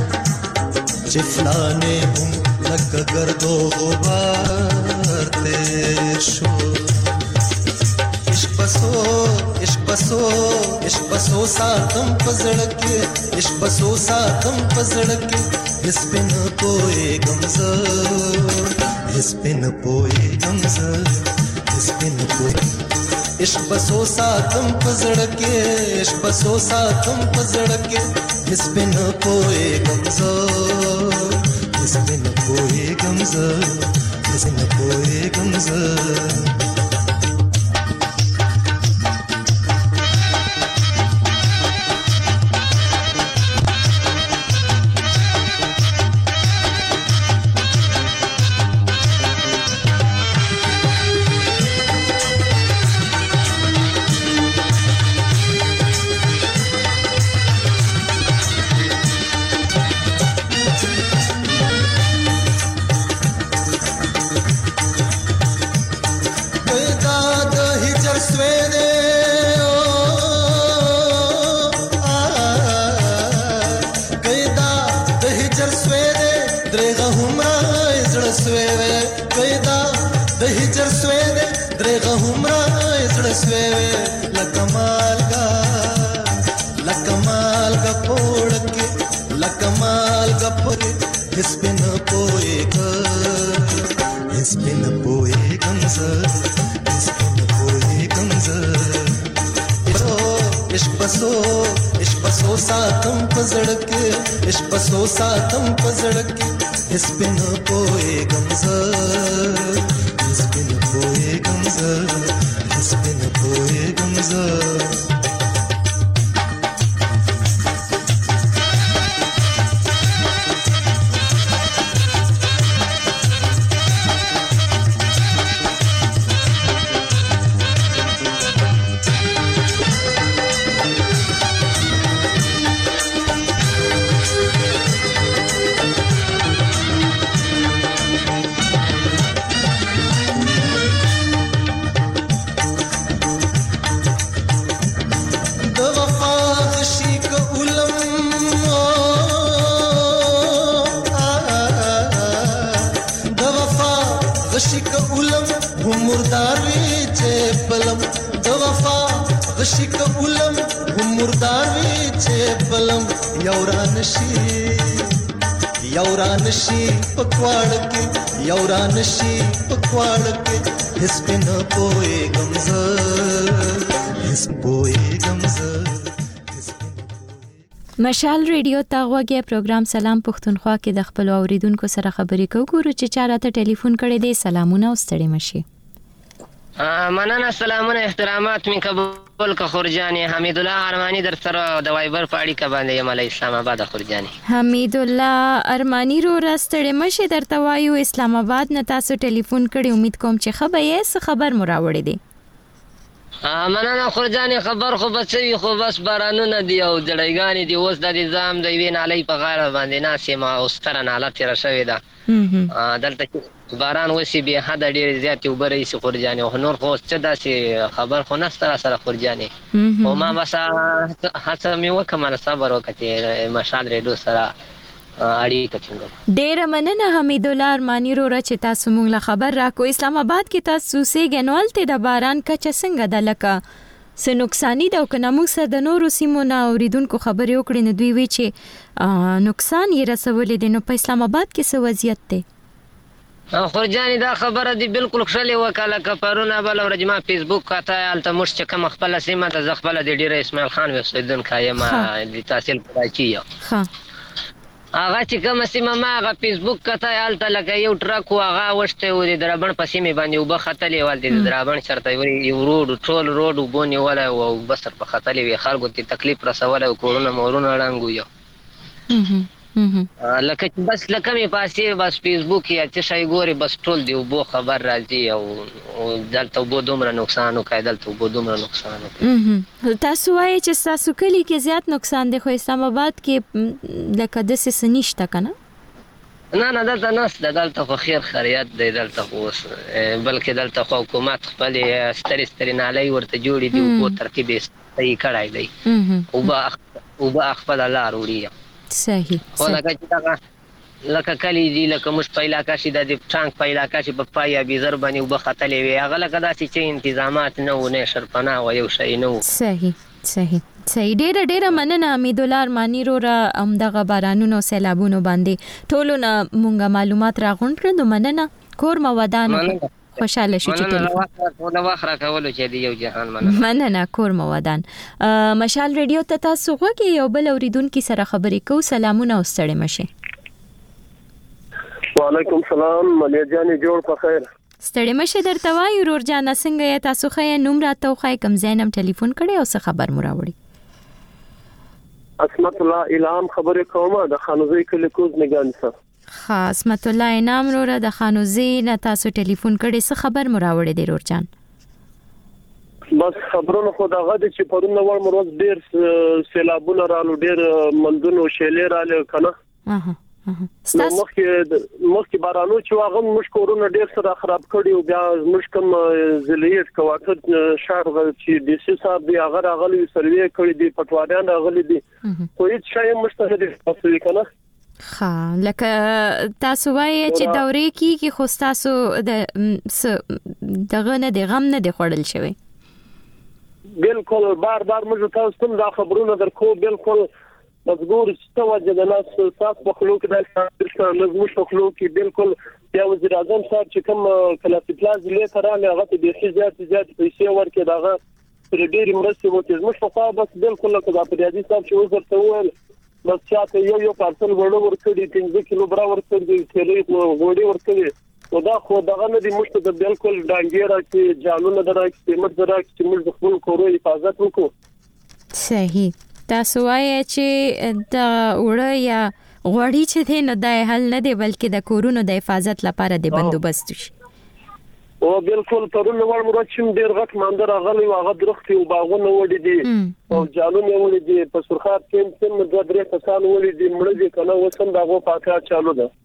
چفلانے ہم لگ گردو غبار شو عشق بسو ساتم پزړکه عشق بسو ساتم پزړکه اس پن پوئے غمزه اس پن پوئے غمزه اس پن پوئے عشق بسو ساتم پزړکه عشق بسو ساتم پزړکه اس پن پوئے غمزه اس پن پوئے غمزه اسن پوئے غمزه ساتم پزړکه اس پن پوئے غمزه اس پن پوئے غمزه اس پن پوئے غمزه بلم د وفا غشي کولم هم مردار وی چې بلم یورانشي پکواړ کې یورانشي پکواړ کې هیڅ نه پوي غمزه هیڅ پوي غمزه مشال ریډیو ته غوږی پروګرام سلام پښتونخوا کې د خپل اوریدونکو سره خبرې کوو چې چاراته ټلیفون کړي دي سلامونه او ستړي مشي مننه سلامونه احترامات من کابل کا خورجانی حمید الله ارمانی در سره د وایبر پاړی کا باندې یم علی اسلام آباد خورجانی حمید الله ارمانی رو راستړې مشه درته وایو اسلام آباد نه تاسو ټلیفون کړي امید کوم چې خبر مو راوړی دی مننه خورجانی خبر خو بچوي خو بس بارانونه دی او جړېګانی دی اوس د نظام د وین علی په غاړه باندې ناسمه او ستره حالت را شوې ده دلته باران وسی به حد ډیر زیات وبري سي خورجانی او نور خو څه داسې خبر خو نستره سره خورجانی او ما بس هڅه مې وکمل صبر وکړې مشال ریډیو سره اړیکه څنګه ډیر مننه حمید الله ارمانی رو چې تاسو موږ له خبر راکو اسلام آباد کې تاسو سې غنوال ته د باران کچ څنګه د لکه س نقصانی دا کنه موږ سره د نورو سیمو نه اوریدونکو خبرې وکړې نه دوی وی چې نقصان یې رسولې دي نو په اسلام آباد کې څه وضعیت دی خورجانی دا خبره دی بالکل خشلې وکاله کپرونه بل ورجما فیسبوک کاته الته مش چې کوم خپل سیمه د خپل د ډیر اسماعیل خان وسیدون کایما د تحصیل پراچی ها هغه چې کوم سیمه ما هغه فیسبوک کته الته لکه یو ټرک هغه وشته و د درابن په سیمه باندې وب خطلې ول د درابن چرته یو روډ ټول روډ وبونی ولا او بس په خطلې وی خلکو ته تکلیف رسول او کورونه مورونه رنګو یو لکه بس لکه می پاسې بس فیسبوک یا چې شای ګوري بس ټول دی وبو خبر راځي او دلته وبو دومره نقصان او کایدل ته وبو دومره نقصان تاسو وایي چې تاسو کلی کې زیات نقصان دی خو اسلام آباد کې لکه د څه نشته کنه نه دلته نشته دلته خو خیر خیریت دی دلته خو بلکې دلته خو حکومت خپل ستري نالي ورته جوړې دی او ترتیب یې صحیح کړای دی او با خپل لار وړي صحیح خو لکه کلی دی لکه مش په علاقه شي د ټانک په علاقه شي په پایا بيزر باندې وب خطلې وي هغه لکه داسې چې تنظیمات نه و نه شرپنا و یو شی نه صحیح ډېر مننه امید الله ارمانی رو را امدغه بارانونو سیلابونو باندې ټولو نه مونږه معلومات راغونډ کړو مننه کور مودان خوشاله شو چې ټلیفون دا واخره کولو چې دی یو جهان مننه کور مودان مشال ریډیو ته تاسو غوږی یو بل اوریدونکو سره خبرې کو سلامونه او ستړي مشه وعلیکم سلام ملیا جان جوړ په خیر ستړي مشه درته وایو ورور جان څنګه تاسو خې نوم راته خو کم زینم ټلیفون کړي او څه خبر مو راوړي اسمت الله الهام خبرې کومه د خانوزي کلی کوز نگان سره اسمت الله انعام وروره د خانوزي نه تاسو ټلیفون کړي څه خبر مو راوړی دی ورور جان بس خبرونه خو دغه چې پرونه ور مروز ډیر سیلابونه رالو ډیر مندونو شیلې رالو کنه مخکې بارانو چې واغه مشکورونه ډیر سره خراب کړي او بیا مشکم زلیت کواټر شهر چې د سی صاحب دی هغه راغلي سروې کړی دی پټواریان راغلي دي خو هیڅ شی مشته دي تاسو کنه لکه تاسو وایي چې دورې کې خو تاسو دغه نه د غم نه د خړل شوی بالکل بار موږ تاسو ته دا خبرونه درکو بالکل مزګور ستوجه د ناس تاسو مخلوق د لازم مخلوق بالکل یا وزیر اعظم صاحب چې کوم کلاسیکلاز لیتراله هغه د زیات پیسې ورکړي داغه پر ډېر مرسته وته مش په بس بالکل لکه د پریادي صاحب چې وزیر ته وویل بس چاته یو پارسل وړو ورکړي 15 کیلو برا ورکړي تیلې وړي ورکړي او دا خو دغه نه دی مشته د بالکل ډانګیرا کې جالونه درک سیمټ درک چې موږ خپل کورو حفاظت وکړو صحیح تاسو وایي چې د وړه یا غوړی چې دی نو د حل نه دی بلکې د کورونو د حفاظت لپاره د بندوبست شي او بالکل پرونه ور مراد چې ډیر غټ ماندر غلي او هغه درختي او باغونه وړي دي او جالونه وړي دي په سرخات کې د درې کسان وړي دي مړ دي کنه وسم داغه پاکه چالو ده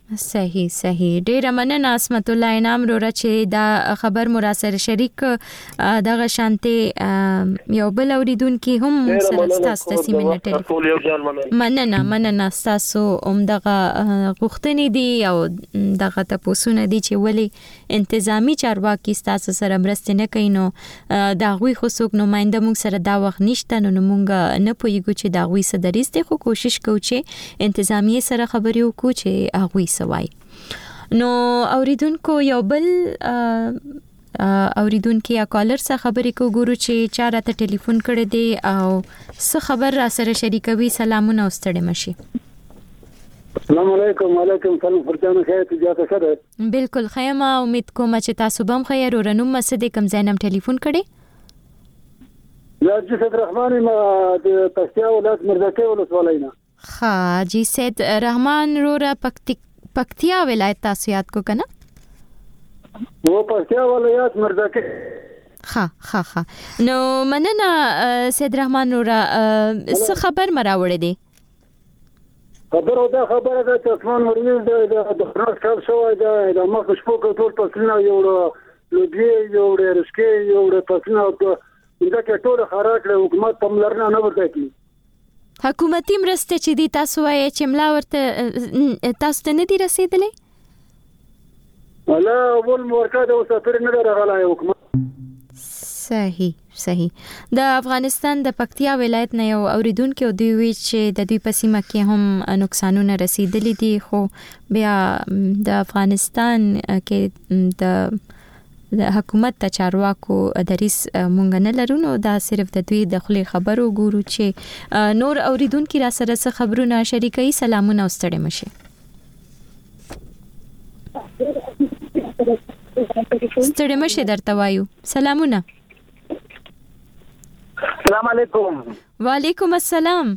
صحیح ډیره مننه اسمت الله انعام وروره چې دا خبر مو سره شریک دغه شانته یو بل اوریدونکو هم سره تاسو ته سیمه ټلیفون مننه تاسو دغه غوښتنې دي او دغه تاسو نه دي چې ولی انتظامی چارواکي تاسو سره مرسته نه کوي نو دا غوي خو څوک نماینده موږ سره دا وخت نشته نو موږ نه پوهیږو چې دا غوي سدريسته خو کوشش کوو چې انتظامی سره خبرې وکړو چې غوي سوای نو اوریدونکو یو بل اوریدونکو یا کالر سره خبرې کو ګورو چې چا راته ټلیفون کړی دی او څه خبر را سره شریکوي سلامونه واستړي مشي السلام علیکم وعلیکم السلام فرجانه خیر تجاته سره بالکل خیمه امید کوم چې تاسو بم خیر ورنوم مسجد کم زینم ټلیفون کړی یا جی سید رحمان ما د پښتیا ولایت مرزکه ولسوالینا جی سید رحمان رورا پکتیا ولایت تاسو یاد کو کنه وہ پښتیا ولایت مرزکه ها نو مننه سید رحمان رورا څه خبر مراوړې دي خبره ده چې اسمان مریض د خلاص کار شوی د مخ شپو ټول پسنه یو لوګي یو رسکي یو پسنه دا کې ټول خراج له حکومت په ملرنه نه ورته کی حکومتي مرسته چې دي تاسو وایي چې ملا ورته تاسو ته نه دي رسیدلې ولا اول مرکز او سفر نه راغلی حکومت صحیح د افغانستان د پکتیا ولایت نه یو اوریدونکو دی وی چې د دوی په سیمه کې هم نقصانونه رسیدلي دي خو بیا د افغانستان کې د حکومت ته چارواکو دریس مونږ نه لرو نو دا صرف د دوی د خلی خبرو ګورو چې نور اوریدونکو را سره څه خبرونه شریکي سلامونه واستړي مشه ستړي مشه درته وایو سلامونه السلام علیکم وعلیکم السلام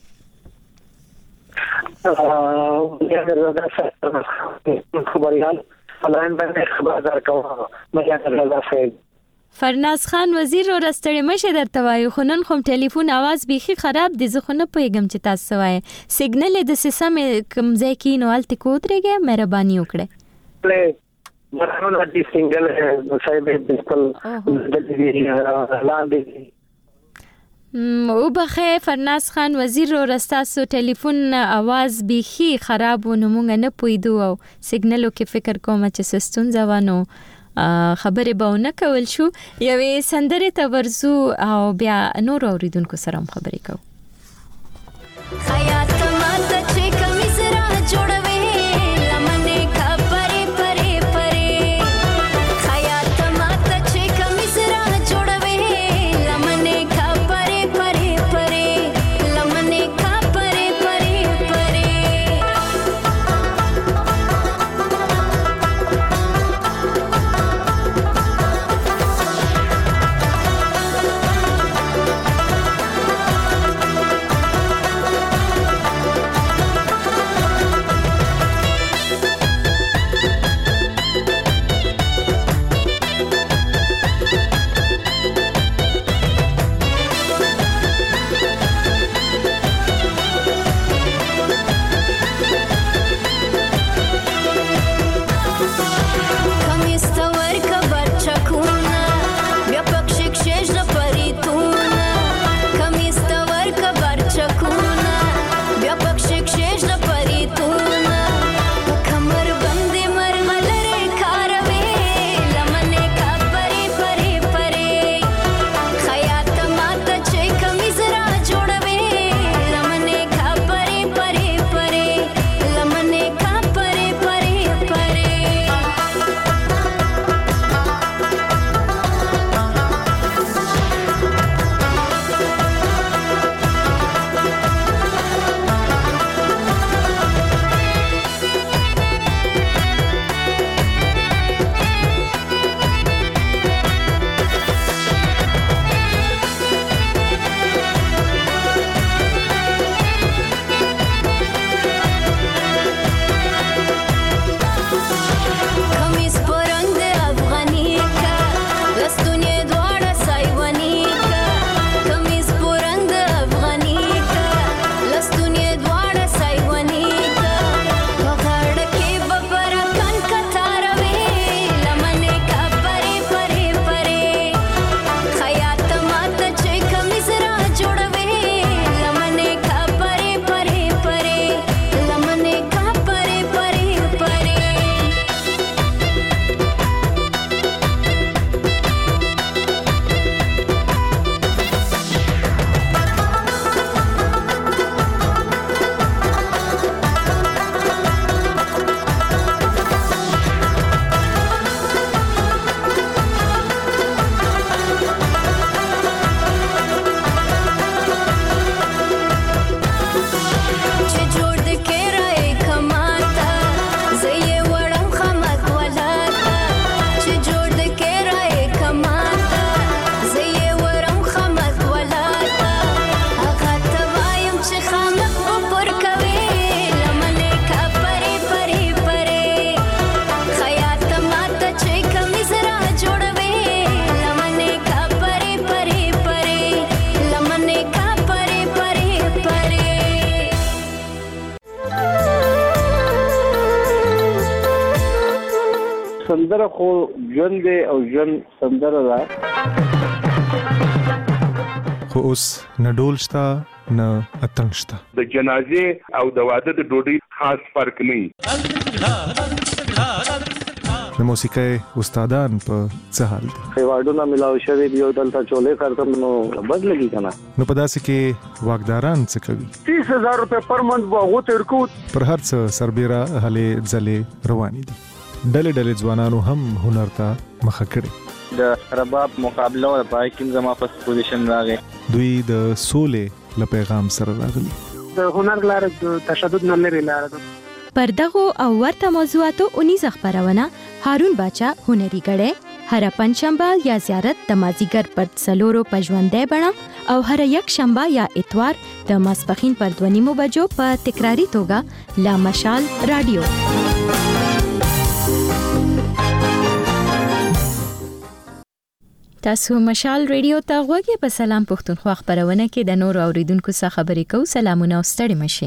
خبریال فلان باندې خبردار کوم مجاهد رضا صاحب فرناز خان وزیر اور استړی مشه درته وایو خو نن کوم ټلیفون आवाज بيخي خراب دي زه خو نه پوهیږم چې تاسو وایي سیګنل د سیسم کم ځای کې نو الته کوتريږي مهرباني وکړه مرانو د سنگل صاحب بالکل د دې لاندې او بخیر فرناز خان وزیر اور استاسو ټلیفون आवाज بيخي خراب و نو مونږ نه پویدو او سیګنلو کې فکر کوم چې سستون ځوانو خبرې به نه کول شو یوې سندره ته ورزو او بیا نور اوریدونکو سره هم خبرې کوو حیات ماته چې کمی سره جوړوي لمنه خبرې پرې پرې حیات ماته چې کمی سره جوړوي لمنه خبرې پرې پرې لمنه خبرې پرې پرې سندره خو ژوند دی او ژوند سندره ده. خو اوس نه ډول شته نه اتڼ شته. د جنازې او د واده د ډوډۍ خاص فرق نه وي. د موسیقۍ استادان په څه حال دي؟ ایوارډونه ملاو شوي دي او دلته چولې خرڅم نو بد لګي کنه. نو په داسې کې واکداران څه کوي؟ 30,000 روپے پر منث واغو تر کو پر هر څه سربېره هلې ځلې روانې دي. ډلې ډلې ځوانانو هم هنر ته مخه کړې. د رباب مقابله او پای کې زما په پوزیشن راغی. دوی د سولې له پیغام سره راغلي. د هنر لار د تشدد نه لري لار ده. پر دغه او ورته موضوعاتو 19 خبرونه هارون باچا هنري غړې هر پنځشنبه یا زیارت د مازیګر پر څلورو پژوندې بڼه او هر یک شنبه یا اتوار د ماسپخین پر 2:30 بجو په تکراری توګه لا مشال رادیو. تاسو مشال ریډیو ته غوږی په سلام پښتونخوا خبرونه کې د نور اوریدونکو سره خبرې کوو. سلامونه او ستړي مشي.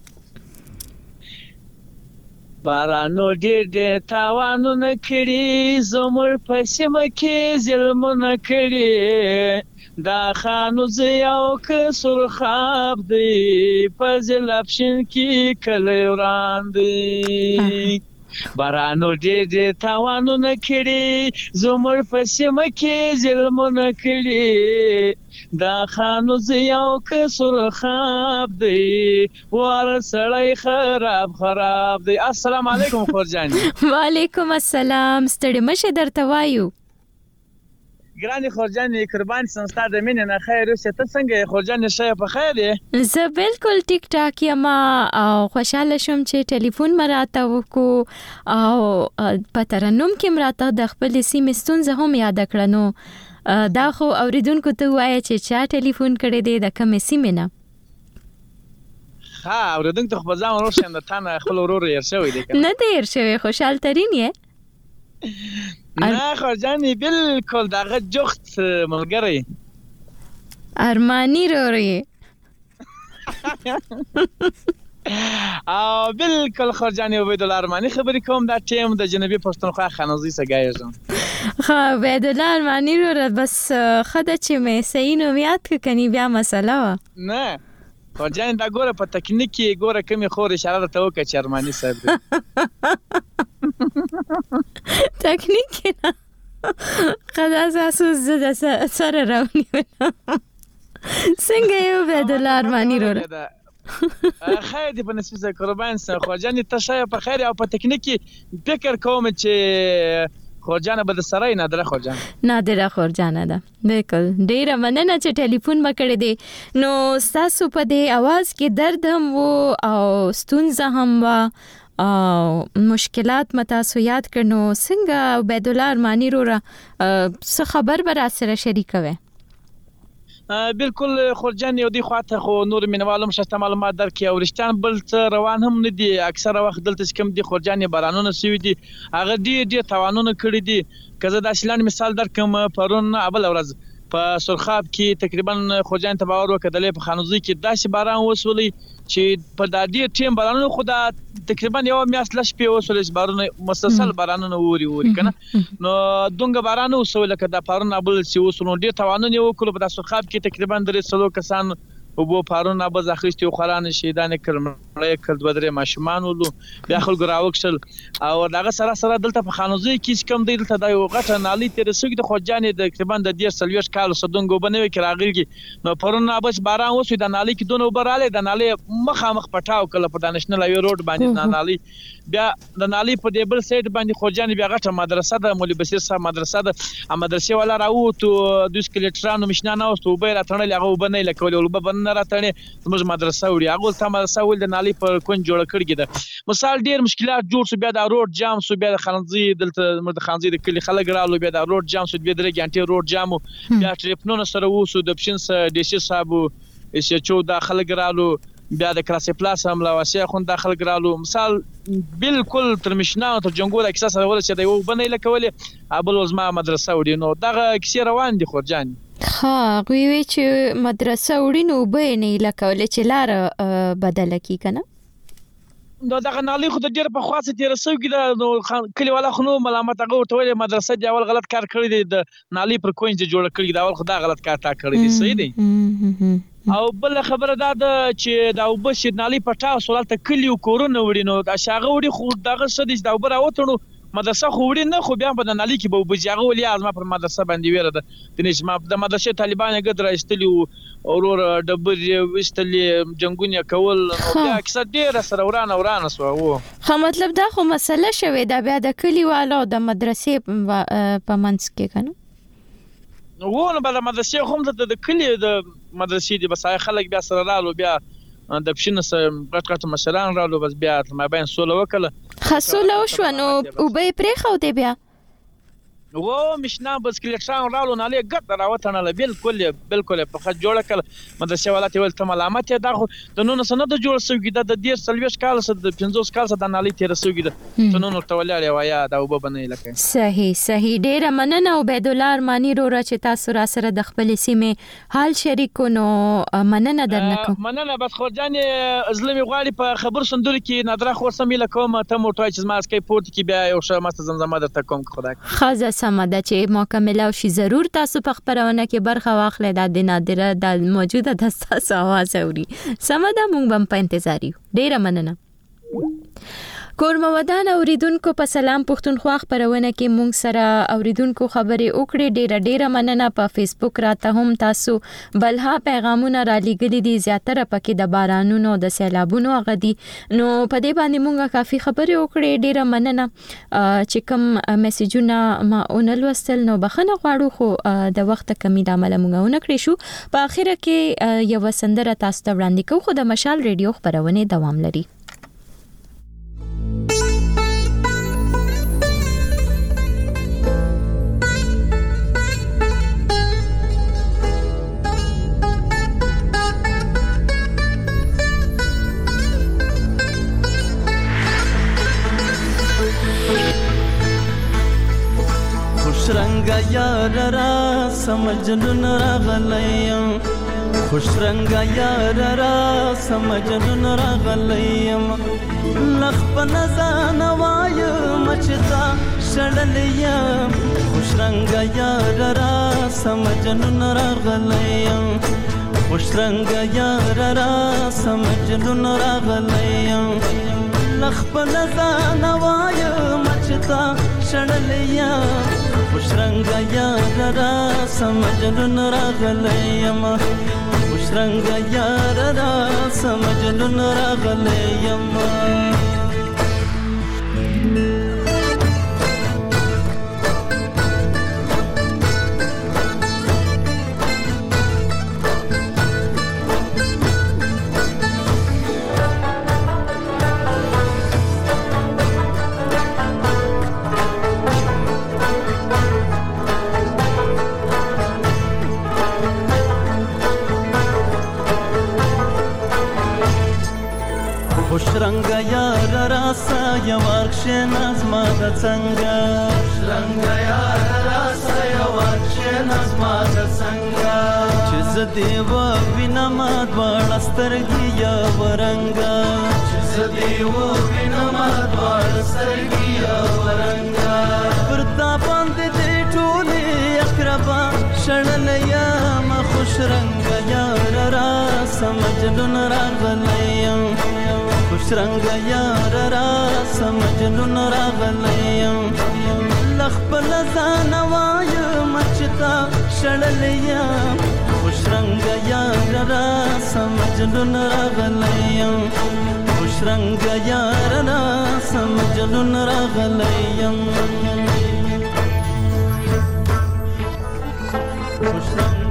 بارانو ډېر تاوانونه کړي زموږ په سیمه کې ظلمونه کړي دا خانو زیاو که سرخاب دی په ځلافشین کې کلی وران دی. بارانو ډېر تاوانونه کړي زموږ په سیمه کې ظلمونه کړي دا خانو زیاو که سرخاب دی وار سړی خراب دی. السلام علیکم خورجان. وعلیکم السلام. ستړي مشه درته وایو. ګراني خورجان قربان سنستا د مینې نه خیر اوسه. ته څنګه خورجان شې په خیر یې؟ زه بالکل ټیک ټاک یم او خوشاله شوم چې ټلیفون مراته وکړو او په ترنم کې مراته د خپل سیمې ستونزه هم یاد کړنو. دا خو اوریدونکو ته وایي چې چا ټلیفون کړی دی د کومې سیمې نه؟ ها اوریدونکو خو ځان وروښیم د تانه خپل ورور یې شوی دی نه دی یې شوی خوشحال ترين یې نه خورجانې بالکل دغه جخت ملګری ارمانی روري او بالکل خورجانې عبید الله ارمانی خبرې کوم. دا ټیم د جنوبي پښتونخوا خانوزي سګایږم. ها عبید الله ارمانی رور بس خدای چې مې صحیح نوم یاد کني بیا مسله و نه خورجانې دا ګوره په تکنیک کې ګوره کمی خور اشاره درته وکړه چې ارمانی صاحب دی. تکنیک نه خدای تاسو زده سره راونی څنګه یو عبید الله ارمانی رور خیر دی په نسبت قربان سره خورجانې ته شای په خیر او په تکنیک کې فکر کوم چې خورجانه به د سره نادره خورجان نادره خورجانه ده. بالکل ډیره مننه چې ټلیفون مکړې دي. نو تاسو په دې आवाज کې درد هم وو او ستونزه هم وا او مشکلات متاسو یاد کړنو. څنګه عبید الله ارمانی رورا څه خبر به را سره شریکوي؟ بالکل خورجان یو دی خواته خو نور مینوالم شته معلومات درکې او رښتیا بل څه روان هم نه دي. اکثره وخت دلته کوم دي خورجان بارانونه سوي دي هغه ډېر تاوانونه کړی دي. که زه د شلان مثال درکم پرون اول ورځ په سرخاب کې تقریبا خورجان ته باور وکړلې په خانوزي کې داسې باران وسولې چې په دادی ټیم بارانونه خو دا تقریبا یو میاشت لږ په وسولې بارانونه مسلسل بارانونه ووري کنه نو دونګ بارانونه وسولې کده پرون ابل سی وسونو ډېر توانونه وکړو په سرخاب کې تقریبا 300 کسان او بو پارون ابز اخیستي خورانه شیدانه کړمړې کړ بدره ماشمان ولو بیا خلک راوښل او دغه سره دلته په خانوزي کې کم دی دلته د یو غټه نالي تر سګ د خوجانې د تقریبا د 10 کال سدونګو بنوي کراغلږي نو پرون ابز باران وسو د نالي کې دونه وبراله د نالي مخامخ پټاو کله په نېشنل هاوی روډ باندې نالي بیا د نالي په دیبل سایډ باندې خوجانې بیا غټه مدرسه د مولوی بصیر صاحب مدرسه د مدرسې ولا راوته د سکلیټرانو مشنانه اوسته وبې راتړل هغه وبنې لکول ولوب نه راتړې زموږ مدرسه وړي هغه ته مدرسه ول د نالي په کون جوړ کړی ده مثال ډیر مشکلات جوړ شو بیا د روډ جام شو بیا د خانزي دلته د خانزي د کلی خلک رالو بیا د روډ جام شو بیا د غانټي روډ جامو بیا ټریپنونه سره وسو د پشنس ډیشي صاحب چې دا خلک رالو بیا د کراسي پلاس هم لا واسه خو د خلک رالو مثال بالکل تر مشنا تر جنگو د احساس ول چې د یو بنې لکولې ابل وزما مدرسه وړي نو دغه کیسه روان دي خورجان ها غوي چې مدرسه وړي نو به نه لکولې چې لار بدل کی کنه نو دغه نالي خو د ډېر په خاصه تیر سوي دا نو کلیوالا خو نو ملامت هغه ورته ویل مدرسه دی اول غلط کار کړی دی د نالي پر کوینځ جوړ کړی دا اول خو دا غلط کار تا کړی دی صحیح دی او بل خبره دا ده چې دا وبشیر نالي پټا سوالته کلی کورونه وړي نو دا شاغه وړي خو دغه سدي دا وبره وټړو مدرسه خو وړي نه خو بیا په نالي کې به وبځاغه ولي ازما پر مدرسه باندې ویره ده تنه ما د مدرسې طالبان غد راستلی اورور ډبر وستلې جنگونه کول بیا اکثر ډیر سره ورانه سو خو مطلب دا خو مسله شوه دا بیا د کلیوالو د مدرسې په منځ کې کنه وونه بل مدرسې هم د کلی د مدرسې دی بس خلک بیا سره رالو بیا د پښینه سره غټ مشران رالو بس بیا ما بین سوله وکړه خاصوله وشو نو او به پرې خو دی بیا و مشنا بس کلیټران رالو نه لې ګټ راوتنه بالکل په خځ جوړ کړه مدرسې ولات ول ته علامت دا خو د نونو سند جوړ سوګی د ډیر سلويش کال سره د 50 کال سره د نالي تیر سوګی د نونو تولې وایا دا وب بنې لکه صحیح ډیر مننه عبید الله ارمانی رو را چې تاسو را سره د خپل سیمه حال شریکو نو مننه درنکو مننه بس خورجان ازلمي غواړي په خبر صندوق کې نادره خورسمې لکوم ته موټای چې ما اسکای پورت کې بیا یو شه مست زمزمه درته کوم خدای خازه سمده چې مکمل او شي ضرور تاسو په خبرونه کې برخه واخلې د نادره د موجوده د تاسو आवाज اوري سمده مونږ هم په انتظار یو ډیره مننه کورم ودان اوریدونکو په سلام پښتونخوا خبرونه کې مونږ سره اوریدونکو خبرې وکړې ډیره مننه په فیسبوک راته هم تاسو بلها پیغامونه را لګلې دي زیاتره پکې د بارانونو د سیلابونو غدي نو په دې باندې مونږه کافي خبرې وکړې ډیره مننه چې کوم میسجونه ما اونل وستل نو بخنه غواړو خو د وخت کمی د عمل مونږه ونکړې شو په اخر کې یو سندره تاسو ته وړاندې کوم خو د مشال ریډیو خبرونه دوام لري خوشرنگا یار را سمجنون راغلیم خوشرنگا یار را سمجنون راغلیم لخ پنزان وای مچتا شړلیم خوشرنگا یار را سمجنون راغلیم خوشرنگا یار را سمجنون راغلیم لخ پنزان وای مچتا شړلیم خوشرنگا یار را سمجنون راغلیم خوشرنگا یار را سمجنون راغلیم خوشرنگا یار راسا یوارکشن از ما د څنګه خوشرنگا یار راسا یوارکشن از ما د څنګه چې زدی و وینم دوړ سترګي یا ورنګا چې زدی و وینم دوړ سترګي یا ورنګا پرتا باندې دې ټولې اقربا شړلیا ما خوشرنگا یار راسا مجنون راغلیم خوشرنگا یار را سمجنون راغلیم لخ پلزان وای مچتا شړلیم خوشرنگا یار را سمجنون راغلیم خوشرنگا یار را سمجنون راغلیم خوشرنگا